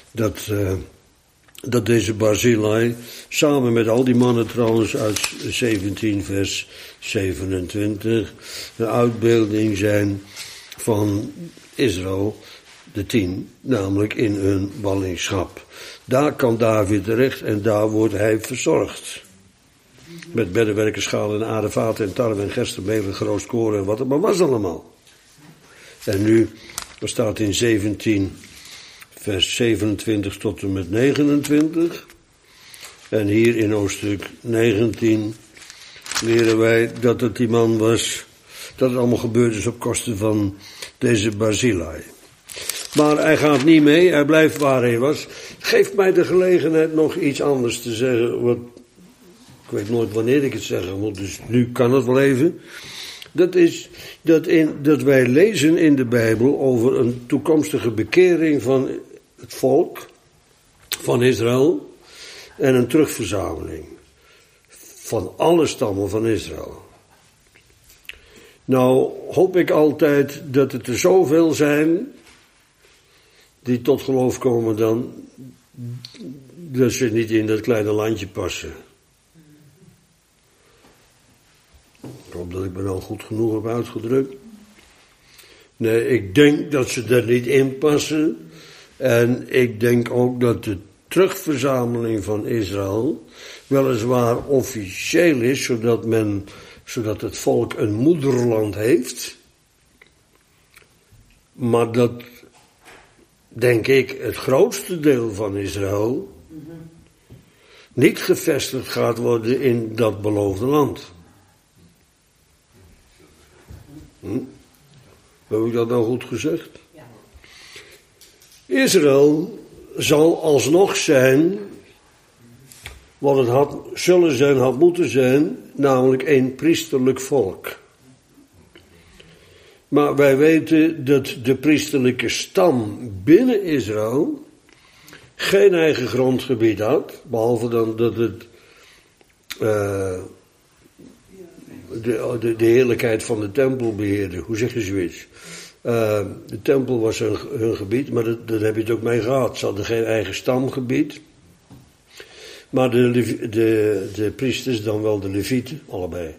dat deze Barzillai, samen met al die mannen trouwens uit 17 vers 27, een uitbeelding zijn van Israël, de 10, namelijk in hun ballingschap. Daar kan David terecht en daar wordt hij verzorgd. Met beddenwerken, schalen en aardevaten en tarwe en gerstenmeel en geroost koren en wat het maar was allemaal. En nu, er staat in 17 vers 27 tot en met 29. En hier in hoofdstuk 19 leren wij dat het die man was dat het allemaal gebeurd is op kosten van deze Barzillai. Maar hij gaat niet mee, hij blijft waar hij was. Geeft mij de gelegenheid nog iets anders te zeggen. Wat, ik weet nooit wanneer ik het zeggen moet, dus nu kan het wel even. Dat is dat wij lezen in de Bijbel over een toekomstige bekering van het volk van Israël en een terugverzameling van alle stammen van Israël. Nou hoop ik altijd dat het er zoveel zijn die tot geloof komen dan dat ze niet in dat kleine landje passen. Ik hoop dat ik me nou goed genoeg heb uitgedrukt. Nee, ik denk dat ze er niet in passen. En ik denk ook dat de terugverzameling van Israël weliswaar officieel is, zodat het volk een moederland heeft. Maar dat, denk ik, het grootste deel van Israël niet gevestigd gaat worden in dat beloofde land. Heb ik dat nou goed gezegd? Ja. Israël zal alsnog zijn wat het had moeten zijn, namelijk een priesterlijk volk. Maar wij weten dat de priesterlijke stam binnen Israël geen eigen grondgebied had, behalve dan dat het de heerlijkheid van de tempel beheerde. Hoe zeg je zoiets? De tempel was hun gebied, maar daar heb je het ook mee gehad. Ze hadden geen eigen stamgebied. Maar de priesters, dan wel de levieten, allebei,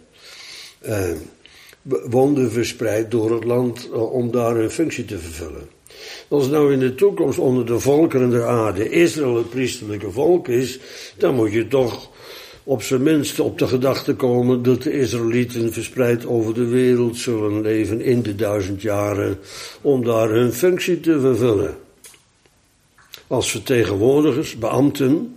woonden verspreid door het land om daar hun functie te vervullen. Als nou in de toekomst onder de volkeren der aarde Israël het priesterlijke volk is, dan moet je toch op zijn minst op de gedachte komen dat de Israëlieten verspreid over de wereld zullen leven in de 1000 jaren om daar hun functie te vervullen. Als vertegenwoordigers, beambten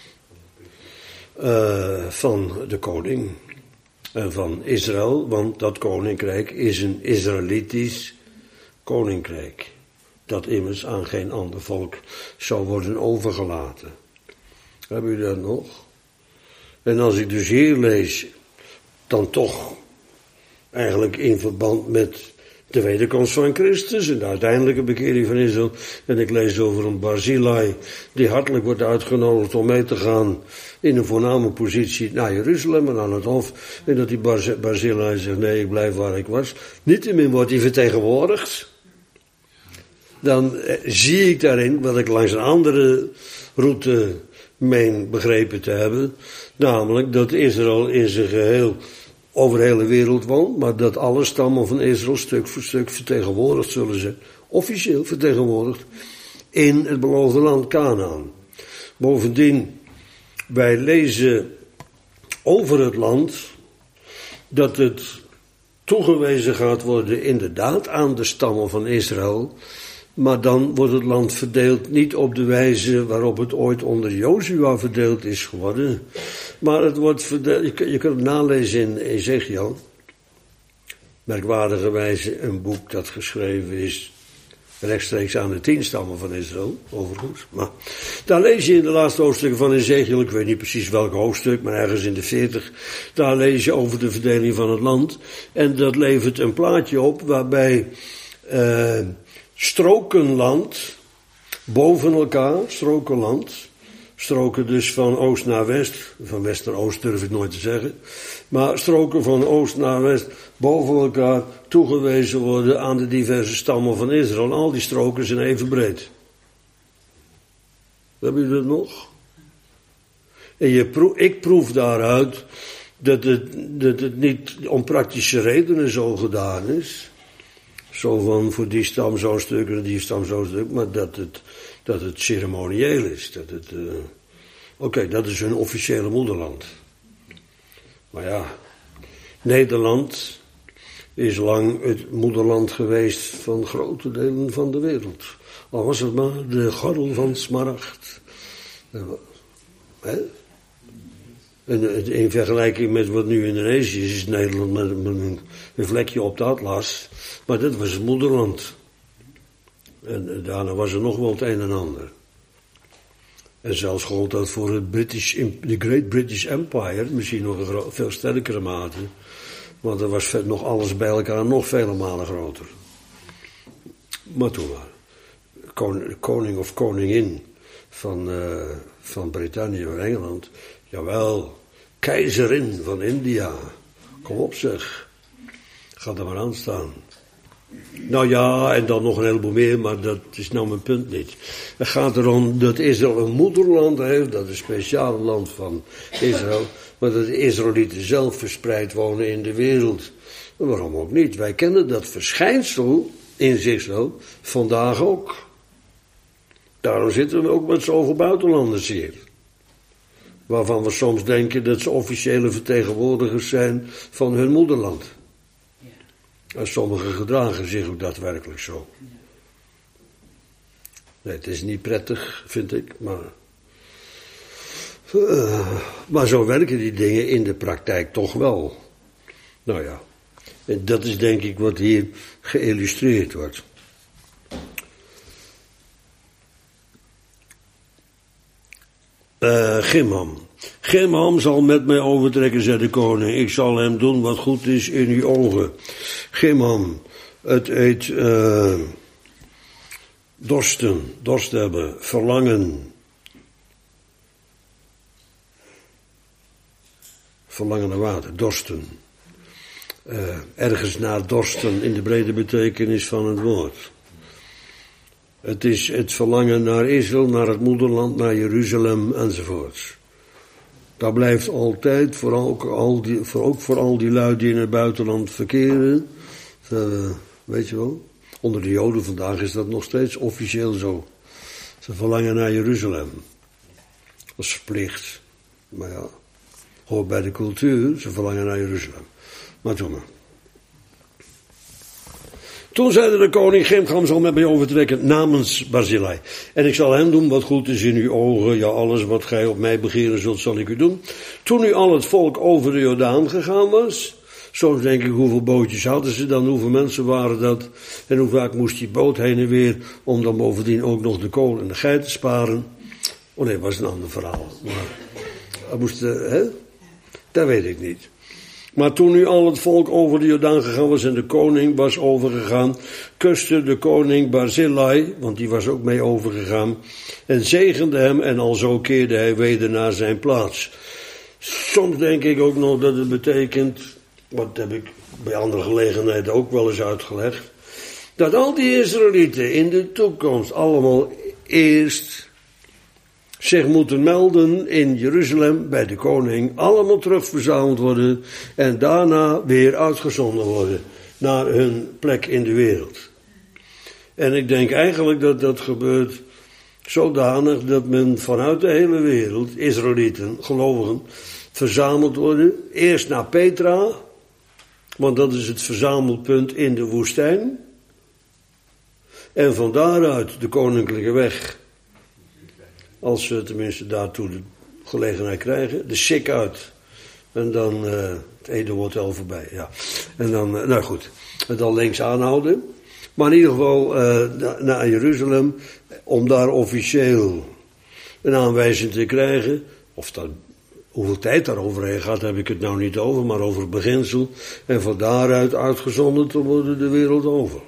van de koning en van Israël, want dat koninkrijk is een Israëlitisch koninkrijk, dat immers aan geen ander volk zou worden overgelaten. Hebben jullie dat nog? En als ik dus hier lees, dan toch eigenlijk in verband met de wederkomst van Christus en de uiteindelijke bekering van Israël. En ik lees over een Barzillai die hartelijk wordt uitgenodigd om mee te gaan in een voorname positie naar Jeruzalem en aan het hof. En dat die Barzillai zegt, nee, ik blijf waar ik was. Niettemin wordt hij vertegenwoordigd. Dan zie ik daarin, wat ik langs een andere route meen begrepen te hebben, namelijk dat Israël in zijn geheel over de hele wereld woont, maar dat alle stammen van Israël stuk voor stuk vertegenwoordigd zullen zijn, officieel vertegenwoordigd, in het beloofde land Kanaan. Bovendien, wij lezen over het land dat het toegewezen gaat worden inderdaad aan de stammen van Israël, maar dan wordt het land verdeeld niet op de wijze waarop het ooit onder Jozua verdeeld is geworden. Maar het wordt verdeeld, je kunt het nalezen in Ezekiel. Merkwaardigerwijze een boek dat geschreven is rechtstreeks aan de 10 stammen van Israël, overigens. Maar daar lees je in de laatste hoofdstukken van Ezekiel, ik weet niet precies welk hoofdstuk, maar ergens in de 40, daar lees je over de verdeling van het land. En dat levert een plaatje op waarbij strokenland, boven elkaar, strokenland, stroken dus van oost naar west, van west naar oost durf ik nooit te zeggen, maar stroken van oost naar west, boven elkaar toegewezen worden aan de diverse stammen van Israël. En al die stroken zijn even breed. Hebben jullie dat nog? En ik proef daaruit dat het niet om praktische redenen zo gedaan is. Zo van voor die stam zo'n stuk en die stam zo'n stuk, maar dat het ceremonieel is. Oké, dat is hun officiële moederland. Maar ja, Nederland is lang het moederland geweest van grote delen van de wereld. Al was het maar de gordel van Smaragd. En in vergelijking met wat nu Indonesië is Nederland met een vlekje op de atlas. Maar dat was het moederland. En daarna was er nog wel het een en ander. En zelfs gold dat voor de Great British Empire, misschien nog een veel sterkere mate. Want er was nog alles bij elkaar nog vele malen groter. Maar toen maar. Koning of koningin van Brittannië of Engeland. Jawel, keizerin van India. Kom op zeg. Ga er maar aan staan. Nou ja, en dan nog een heleboel meer, maar dat is nou mijn punt niet. Het gaat erom dat Israël een moederland heeft, dat is een speciaal land van Israël, maar dat de Israëlieten zelf verspreid wonen in de wereld. En waarom ook niet? Wij kennen dat verschijnsel in zichzelf vandaag ook. Daarom zitten we ook met zoveel buitenlanders hier. Waarvan we soms denken dat ze officiële vertegenwoordigers zijn van hun moederland. En sommigen gedragen zich ook daadwerkelijk zo. Nee, het is niet prettig, vind ik, maar zo werken die dingen in de praktijk toch wel. Nou ja, en dat is denk ik wat hier geïllustreerd wordt. Chimham zal met mij overtrekken, zei de koning. Ik zal hem doen wat goed is in uw ogen. Chimham, het heet dorst hebben, verlangen. Verlangen naar water, dorsten. Ergens naar dorsten in de brede betekenis van het woord. Het is het verlangen naar Israël, naar het moederland, naar Jeruzalem enzovoorts. Dat blijft altijd, ook voor al die lui die in het buitenland verkeren. Weet je wel, onder de Joden vandaag is dat nog steeds officieel zo. Ze verlangen naar Jeruzalem. Dat is verplicht. Maar ja, hoort bij de cultuur, ze verlangen naar Jeruzalem. Maar toen maar. Toen zeide de koning, Chimham zal met mij overtrekken namens Barzillai. En ik zal hem doen wat goed is in uw ogen. Ja, alles wat gij op mij begeren zult, zal ik u doen. Toen nu al het volk over de Jordaan gegaan was. Soms denk ik, hoeveel bootjes hadden ze dan? Hoeveel mensen waren dat? En hoe vaak moest die boot heen en weer? Om dan bovendien ook nog de kool en de geit te sparen. Oh nee, dat was een ander verhaal. Maar dat weet ik niet. Maar toen nu al het volk over de Jordaan gegaan was en de koning was overgegaan, kuste de koning Barzillai, want die was ook mee overgegaan, en zegende hem en alzo keerde hij weder naar zijn plaats. Soms denk ik ook nog dat het betekent, wat heb ik bij andere gelegenheden ook wel eens uitgelegd, dat al die Israëlieten in de toekomst allemaal eerst zich moeten melden in Jeruzalem bij de koning, allemaal terugverzameld worden en daarna weer uitgezonden worden naar hun plek in de wereld. En ik denk eigenlijk dat dat gebeurt zodanig dat men vanuit de hele wereld, Israëlieten, gelovigen, verzameld worden. Eerst naar Petra, want dat is het verzamelpunt in de woestijn. En van daaruit de koninklijke weg. Als ze tenminste daartoe de gelegenheid krijgen. De Sik uit. En dan het Ede Hotel voorbij. Ja. En dan, nou goed. En dan links aanhouden. Maar in ieder geval naar Jeruzalem. Om daar officieel een aanwijzing te krijgen. Of dat, hoeveel tijd daaroverheen gaat, heb ik het nou niet over. Maar over het beginsel. En van daaruit uitgezonden te worden de wereld over.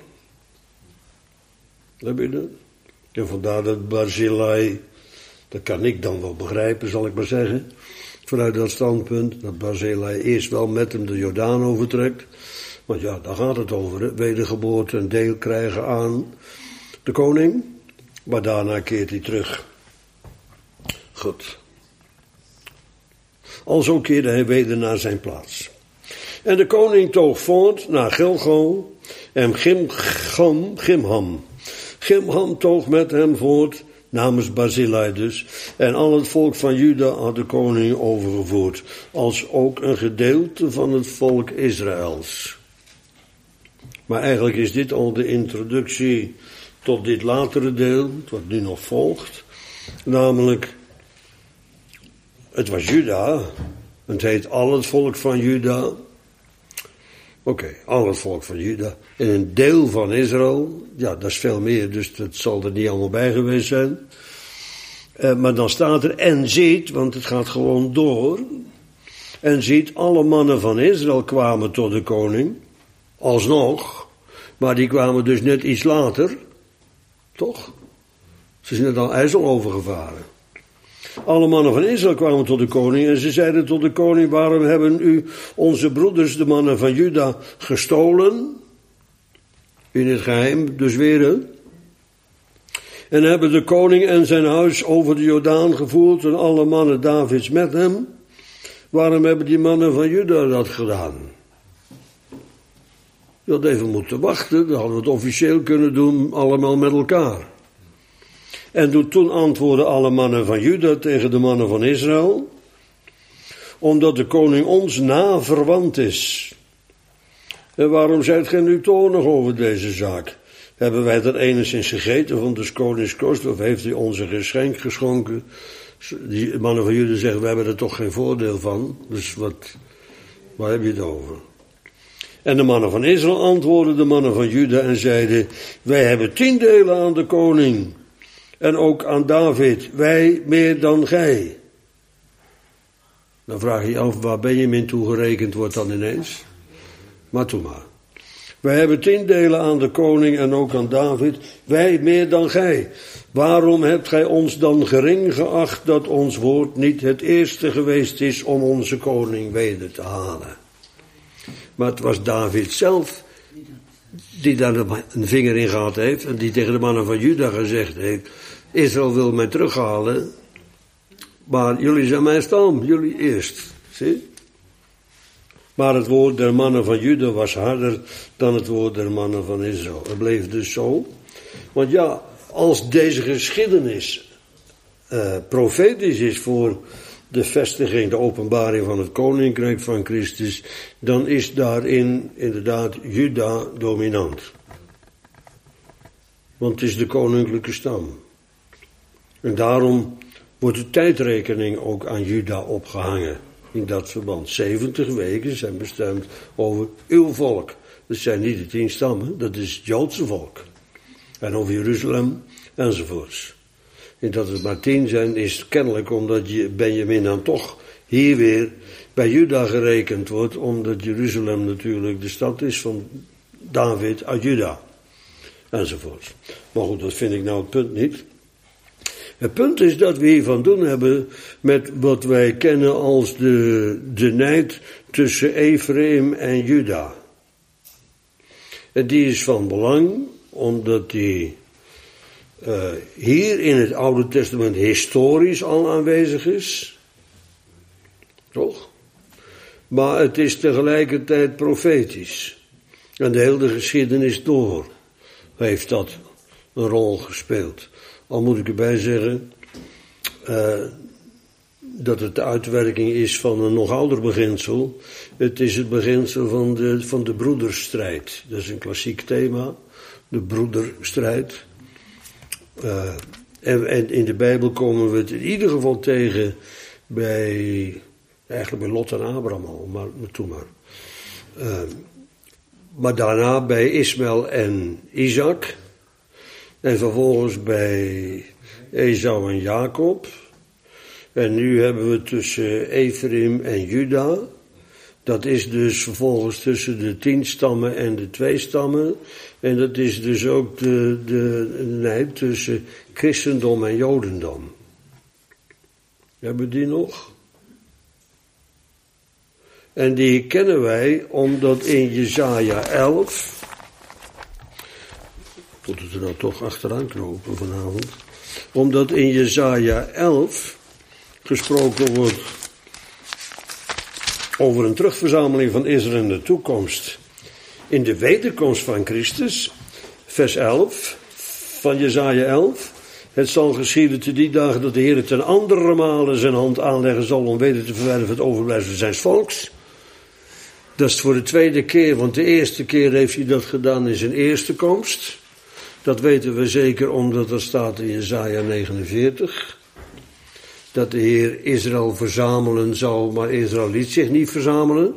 Heb je dat? En vandaar dat Barzillai. Dat kan ik dan wel begrijpen, zal ik maar zeggen. Vanuit dat standpunt, dat Barzillai eerst wel met hem de Jordaan overtrekt. Want ja, daar gaat het over, hè? Wedergeboorte en deel krijgen aan de koning. Maar daarna keert hij terug. Goed. Alzo keerde hij weder naar zijn plaats. En de koning toog voort naar Gilgal en Chimham toog met hem voort, namens Barzillai dus, en al het volk van Juda had de koning overgevoerd, als ook een gedeelte van het volk Israëls. Maar eigenlijk is dit al de introductie tot dit latere deel, wat nu nog volgt, namelijk, het was Juda, Het heet al het volk van Juda. Oké, al het volk van Juda. En een deel van Israël. Ja, dat is veel meer, dus dat zal er niet allemaal bij geweest zijn. Maar dan staat er en ziet, want het gaat gewoon door. En ziet, alle mannen van Israël kwamen tot de koning. Alsnog. Maar die kwamen dus net iets later. Toch? Ze zijn net al IJssel overgevaren. Alle mannen van Israël kwamen tot de koning en ze zeiden tot de koning: waarom hebben u onze broeders, de mannen van Juda, gestolen? In het geheim, dus weer. En hebben de koning en zijn huis over de Jordaan gevoerd en alle mannen Davids met hem. Waarom hebben die mannen van Juda dat gedaan? Je had even moeten wachten, dan hadden we het officieel kunnen doen, allemaal met elkaar. En toen antwoordden alle mannen van Juda tegen de mannen van Israël: omdat de koning ons verwant is. En waarom zijt gij nu toornig over deze zaak? Hebben wij er enigszins gegeten van de konings kost, of heeft hij ons een geschenk geschonken? Die mannen van Juda zeggen: we hebben er toch geen voordeel van, dus waar heb je het over? En de mannen van Israël antwoordden de mannen van Juda en zeiden: wij hebben 10 delen aan de koning. En ook aan David, wij meer dan gij. Dan vraag je je af, waar Benjamin toegerekend wordt dan ineens? Maar toe maar. Wij hebben 10 delen aan de koning en ook aan David, wij meer dan gij. Waarom hebt gij ons dan gering geacht dat ons woord niet het eerste geweest is om onze koning weder te halen? Maar het was David zelf die daar een vinger in gehad heeft en die tegen de mannen van Juda gezegd heeft: Israël wil mij terughalen, maar jullie zijn mijn stam, jullie eerst. Zie? Maar het woord der mannen van Juda was harder dan het woord der mannen van Israël. Het bleef dus zo. Want ja, als deze geschiedenis profetisch is voor de vestiging, de openbaring van het koninkrijk van Christus, dan is daarin inderdaad Juda dominant. Want het is de koninklijke stam. En daarom wordt de tijdrekening ook aan Juda opgehangen. In dat verband. 70 weken zijn bestemd over uw volk. Dat zijn niet de 10 stammen, dat is het Joodse volk. En over Jeruzalem enzovoorts. En dat het maar 10 zijn is kennelijk omdat Benjamin dan toch hier weer bij Juda gerekend wordt. Omdat Jeruzalem natuurlijk de stad is van David uit Juda. Enzovoorts. Maar goed, dat vind ik nou het punt niet. Het punt is dat we hier van doen hebben met wat wij kennen als de nijd tussen Ephraim en Juda. En die is van belang, omdat die hier in het Oude Testament historisch al aanwezig is. Toch? Maar het is tegelijkertijd profetisch. En de hele geschiedenis door heeft dat een rol gespeeld. Al moet ik erbij zeggen dat het de uitwerking is van een nog ouder beginsel. Het is het beginsel van de broederstrijd. Dat is een klassiek thema, de broederstrijd. En in de Bijbel komen we het in ieder geval tegen eigenlijk bij Lot en Abraham al, maar toe maar. Maar daarna bij Ismaël en Isaac. En vervolgens bij Esau en Jacob. En nu hebben we tussen Ephraim en Juda. Dat is dus vervolgens tussen de 10 stammen en de 2 stammen. En dat is dus ook de nijd tussen christendom en jodendom. Hebben we die nog? En die kennen wij omdat in Jesaja 11... Tot het er nou toch achteraan knopen vanavond. Omdat in Jesaja 11 gesproken wordt over een terugverzameling van Israël in de toekomst. In de wederkomst van Christus, vers 11 van Jesaja 11. Het zal geschieden te die dagen dat de Heer ten andere male zijn hand aanleggen zal om weder te verwerven het overblijfsel zijns volks. Dat is voor de 2e keer, want de eerste keer heeft hij dat gedaan in zijn eerste komst. Dat weten we zeker omdat dat staat in Jesaja 49. dat de Heer Israël verzamelen zou, maar Israël liet zich niet verzamelen.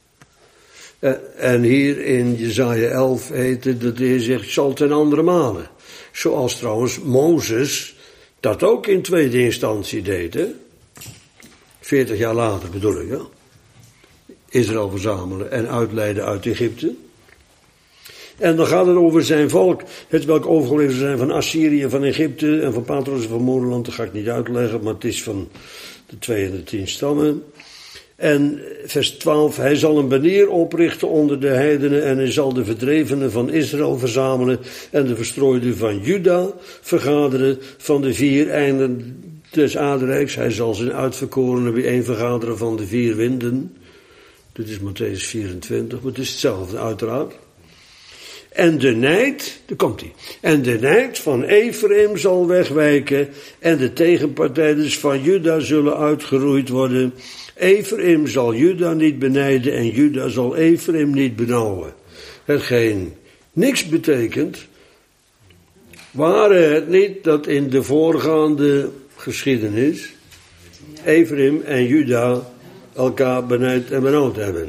En hier in Jesaja 11 heet het dat de Heer zegt, zal ten andere malen. Zoals trouwens Mozes dat ook in tweede instantie deed, hè? 40 jaar later bedoel ik, ja. Israël verzamelen en uitleiden uit Egypte. En dan gaat het over zijn volk, het welk overgeleverd zijn van Assyrië, van Egypte en van Patros en van Moreland. Dat ga ik niet uitleggen, maar het is van de 2 en de 10 stammen. En vers 12, hij zal een banier oprichten onder de heidenen en hij zal de verdrevenen van Israël verzamelen en de verstrooiden van Juda vergaderen van de 4 einden des aardrijks. Hij zal zijn uitverkorenen bijeen vergaderen van de 4 winden. Dit is Mattheüs 24, maar het is hetzelfde uiteraard. En de nijd, daar komt hij. En de nijd van Ephraim zal wegwijken en de tegenpartijders van Juda zullen uitgeroeid worden. Ephraim zal Juda niet benijden en Juda zal Ephraim niet benauwen. Hetgeen niks betekent, ware het niet dat in de voorgaande geschiedenis Ephraim en Juda elkaar benijd en benauwd hebben.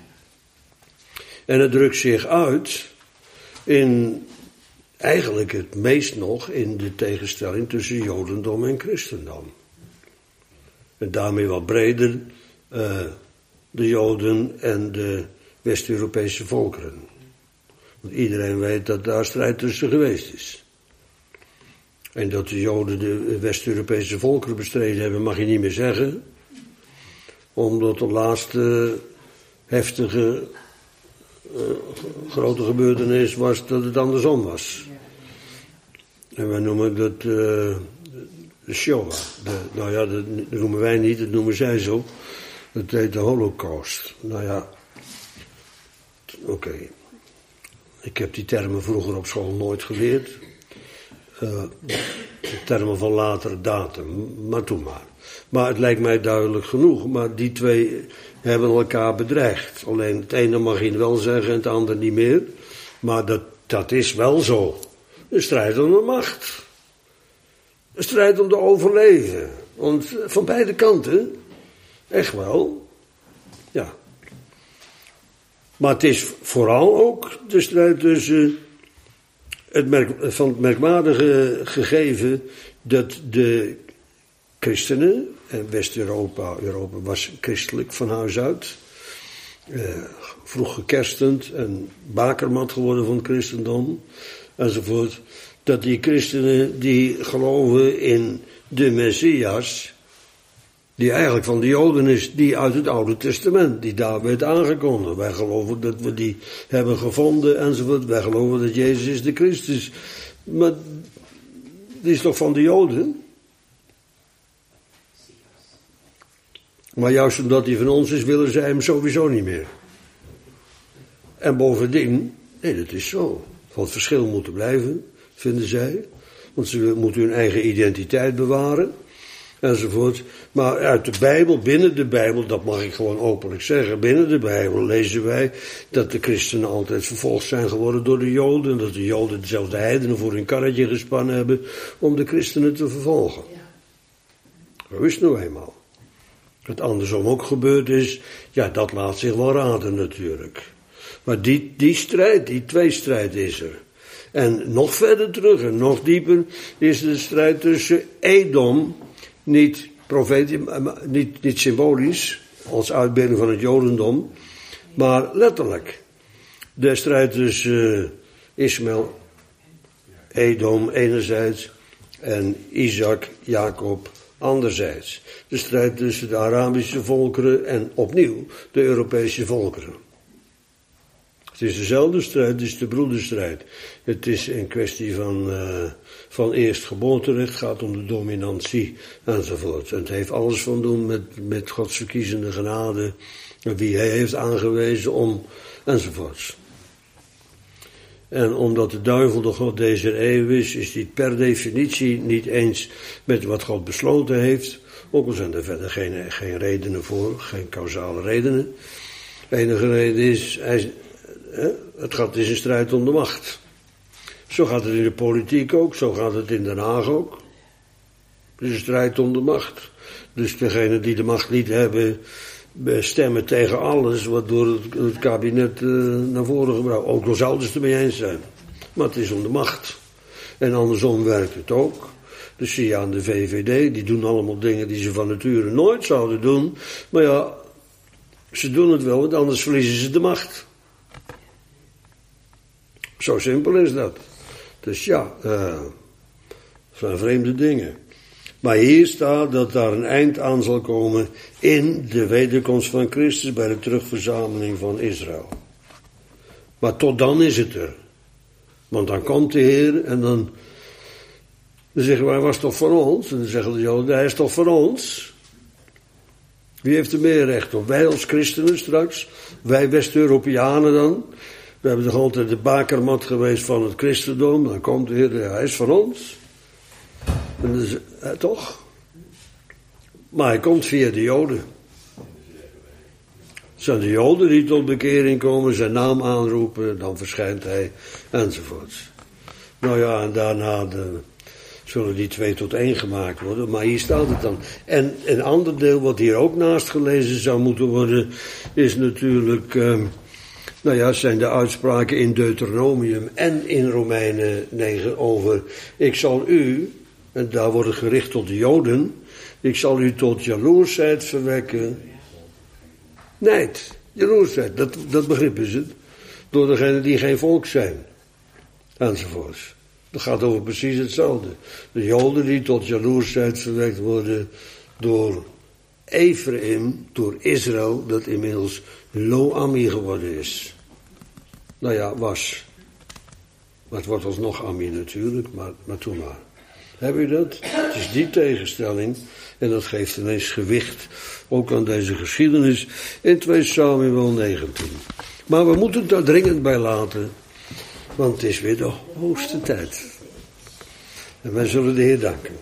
En het drukt zich uit in eigenlijk het meest nog in de tegenstelling tussen Jodendom en Christendom. En daarmee wat breder de Joden en de West-Europese volkeren. Want iedereen weet dat daar strijd tussen geweest is. En dat de Joden de West-Europese volkeren bestreden hebben, mag je niet meer zeggen. Omdat de laatste heftige grote gebeurtenis was dat het andersom was. En wij noemen dat de Shoah. Nou ja, dat noemen wij niet, dat noemen zij zo. Dat heet de Holocaust. Nou ja, oké. Ik heb die termen vroeger op school nooit geleerd. De termen van latere datum, maar toen maar. Maar het lijkt mij duidelijk genoeg. Maar die twee hebben elkaar bedreigd. Alleen het ene mag je wel zeggen en het andere niet meer. Maar dat is wel zo. Een strijd om de macht. Een strijd om te overleven. Want van beide kanten. Echt wel. Ja. Maar het is vooral ook de strijd tussen het merkwaardige gegeven dat de christenen, en West-Europa, Europa was christelijk van huis uit, vroeg gekerstend en bakermat geworden van het christendom, enzovoort, dat die christenen die geloven in de Messias, die eigenlijk van de Joden is, die uit het Oude Testament, die daar werd aangekondigd. Wij geloven dat we die hebben gevonden enzovoort. Wij geloven dat Jezus is de Christus. Maar die is toch van de Joden? Maar juist omdat hij van ons is, willen zij hem sowieso niet meer. En bovendien, nee, dat is zo. Van het verschil moeten blijven, vinden zij. Want ze moeten hun eigen identiteit bewaren. Enzovoort. Maar uit de Bijbel, binnen de Bijbel, dat mag ik gewoon openlijk zeggen, binnen de Bijbel lezen wij dat de christenen altijd vervolgd zijn geworden door de Joden. Dat de Joden dezelfde heidenen voor hun karretje gespannen hebben om de christenen te vervolgen. Zo is het nou eenmaal. Dat andersom ook gebeurd is, ja, dat laat zich wel raden natuurlijk. Maar die strijd, die tweestrijd is er. En nog verder terug en nog dieper is de strijd tussen Edom, niet profetisch, niet symbolisch, als uitbeelding van het Jodendom, maar letterlijk. De strijd tussen Ismaël, Edom enerzijds en Isaac, Jacob anderzijds. De strijd tussen de Arabische volkeren en opnieuw de Europese volkeren. Het is dezelfde strijd, het is de broederstrijd. Het is een kwestie van eerstgeboorterecht, het gaat om de dominantie enzovoort. En het heeft alles van doen met Gods verkiezende genade, wie hij heeft aangewezen om enzovoorts. En omdat de duivel de god deze eeuw is hij per definitie niet eens met wat God besloten heeft. Ook al zijn er verder geen redenen voor, geen causale redenen. De enige reden is, het is een strijd om de macht. Zo gaat het in de politiek ook, zo gaat het in Den Haag ook. Het is een strijd om de macht. Dus degenen die de macht niet hebben, stemmen tegen alles wat door het kabinet naar voren gebracht. Ook al zouden ze het ermee eens zijn. Maar het is om de macht. En andersom werkt het ook. Dus zie je aan de VVD, die doen allemaal dingen die ze van nature nooit zouden doen. Maar ja, ze doen het wel, want anders verliezen ze de macht. Zo simpel is dat. Dus ja, het zijn vreemde dingen. Maar hier staat dat daar een eind aan zal komen in de wederkomst van Christus bij de terugverzameling van Israël. Maar tot dan is het er. Want dan komt de Heer en dan zeggen wij, hij was toch voor ons? En dan zeggen de Joden, hij is toch voor ons? Wie heeft er meer recht op? Wij als christenen straks? Wij West-Europeanen dan? We hebben toch altijd de bakermat geweest van het christendom. Dan komt de Heer, hij is voor ons. En dus, toch? Maar hij komt via de Joden. Het zijn de Joden die tot bekering komen, zijn naam aanroepen, dan verschijnt hij, enzovoorts. Nou ja, en daarna zullen die 2 tot 1 gemaakt worden, maar hier staat het dan. En een ander deel wat hier ook naast gelezen zou moeten worden, is natuurlijk, zijn de uitspraken in Deuteronomium en in Romeinen 9 over, ik zal u, en daar wordt het gericht tot de Joden, ik zal u tot jaloersheid verwekken. Nijd, jaloersheid, dat begrippen ze. Door degenen die geen volk zijn. Enzovoorts. Dat gaat over precies hetzelfde. De Joden die tot jaloersheid verwekt worden door Ephraim, door Israël, dat inmiddels Lo-Ami geworden is. Nou ja, was. Maar het wordt alsnog Ami natuurlijk, maar toen maar. Heb je dat? Het is die tegenstelling. En dat geeft ineens gewicht ook aan deze geschiedenis in 2 Samuel 19. Maar we moeten het daar dringend bij laten. Want het is weer de hoogste tijd. En wij zullen de Heer danken.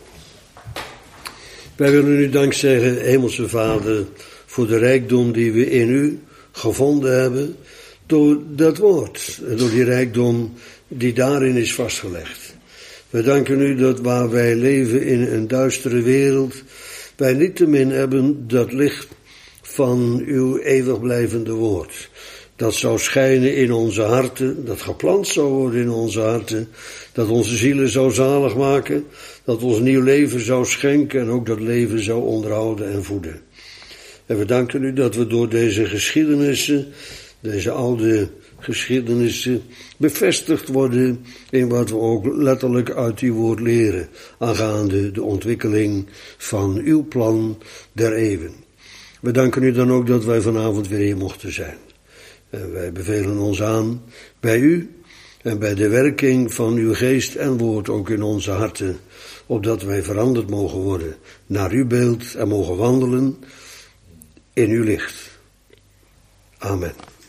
Wij willen u dank zeggen, Hemelse Vader, voor de rijkdom die we in u gevonden hebben. Door dat woord. En door die rijkdom die daarin is vastgelegd. We danken u dat waar wij leven in een duistere wereld, wij niettemin hebben dat licht van uw eeuwig blijvende woord. Dat zou schijnen in onze harten, dat geplant zou worden in onze harten, dat onze zielen zou zalig maken, dat ons nieuw leven zou schenken en ook dat leven zou onderhouden en voeden. En we danken u dat we door deze geschiedenissen, deze oude geschiedenissen, bevestigd worden in wat we ook letterlijk uit uw woord leren, aangaande de ontwikkeling van uw plan der eeuwen. We danken u dan ook dat wij vanavond weer hier mochten zijn. En wij bevelen ons aan bij u en bij de werking van uw geest en woord ook in onze harten, opdat wij veranderd mogen worden naar uw beeld en mogen wandelen in uw licht. Amen.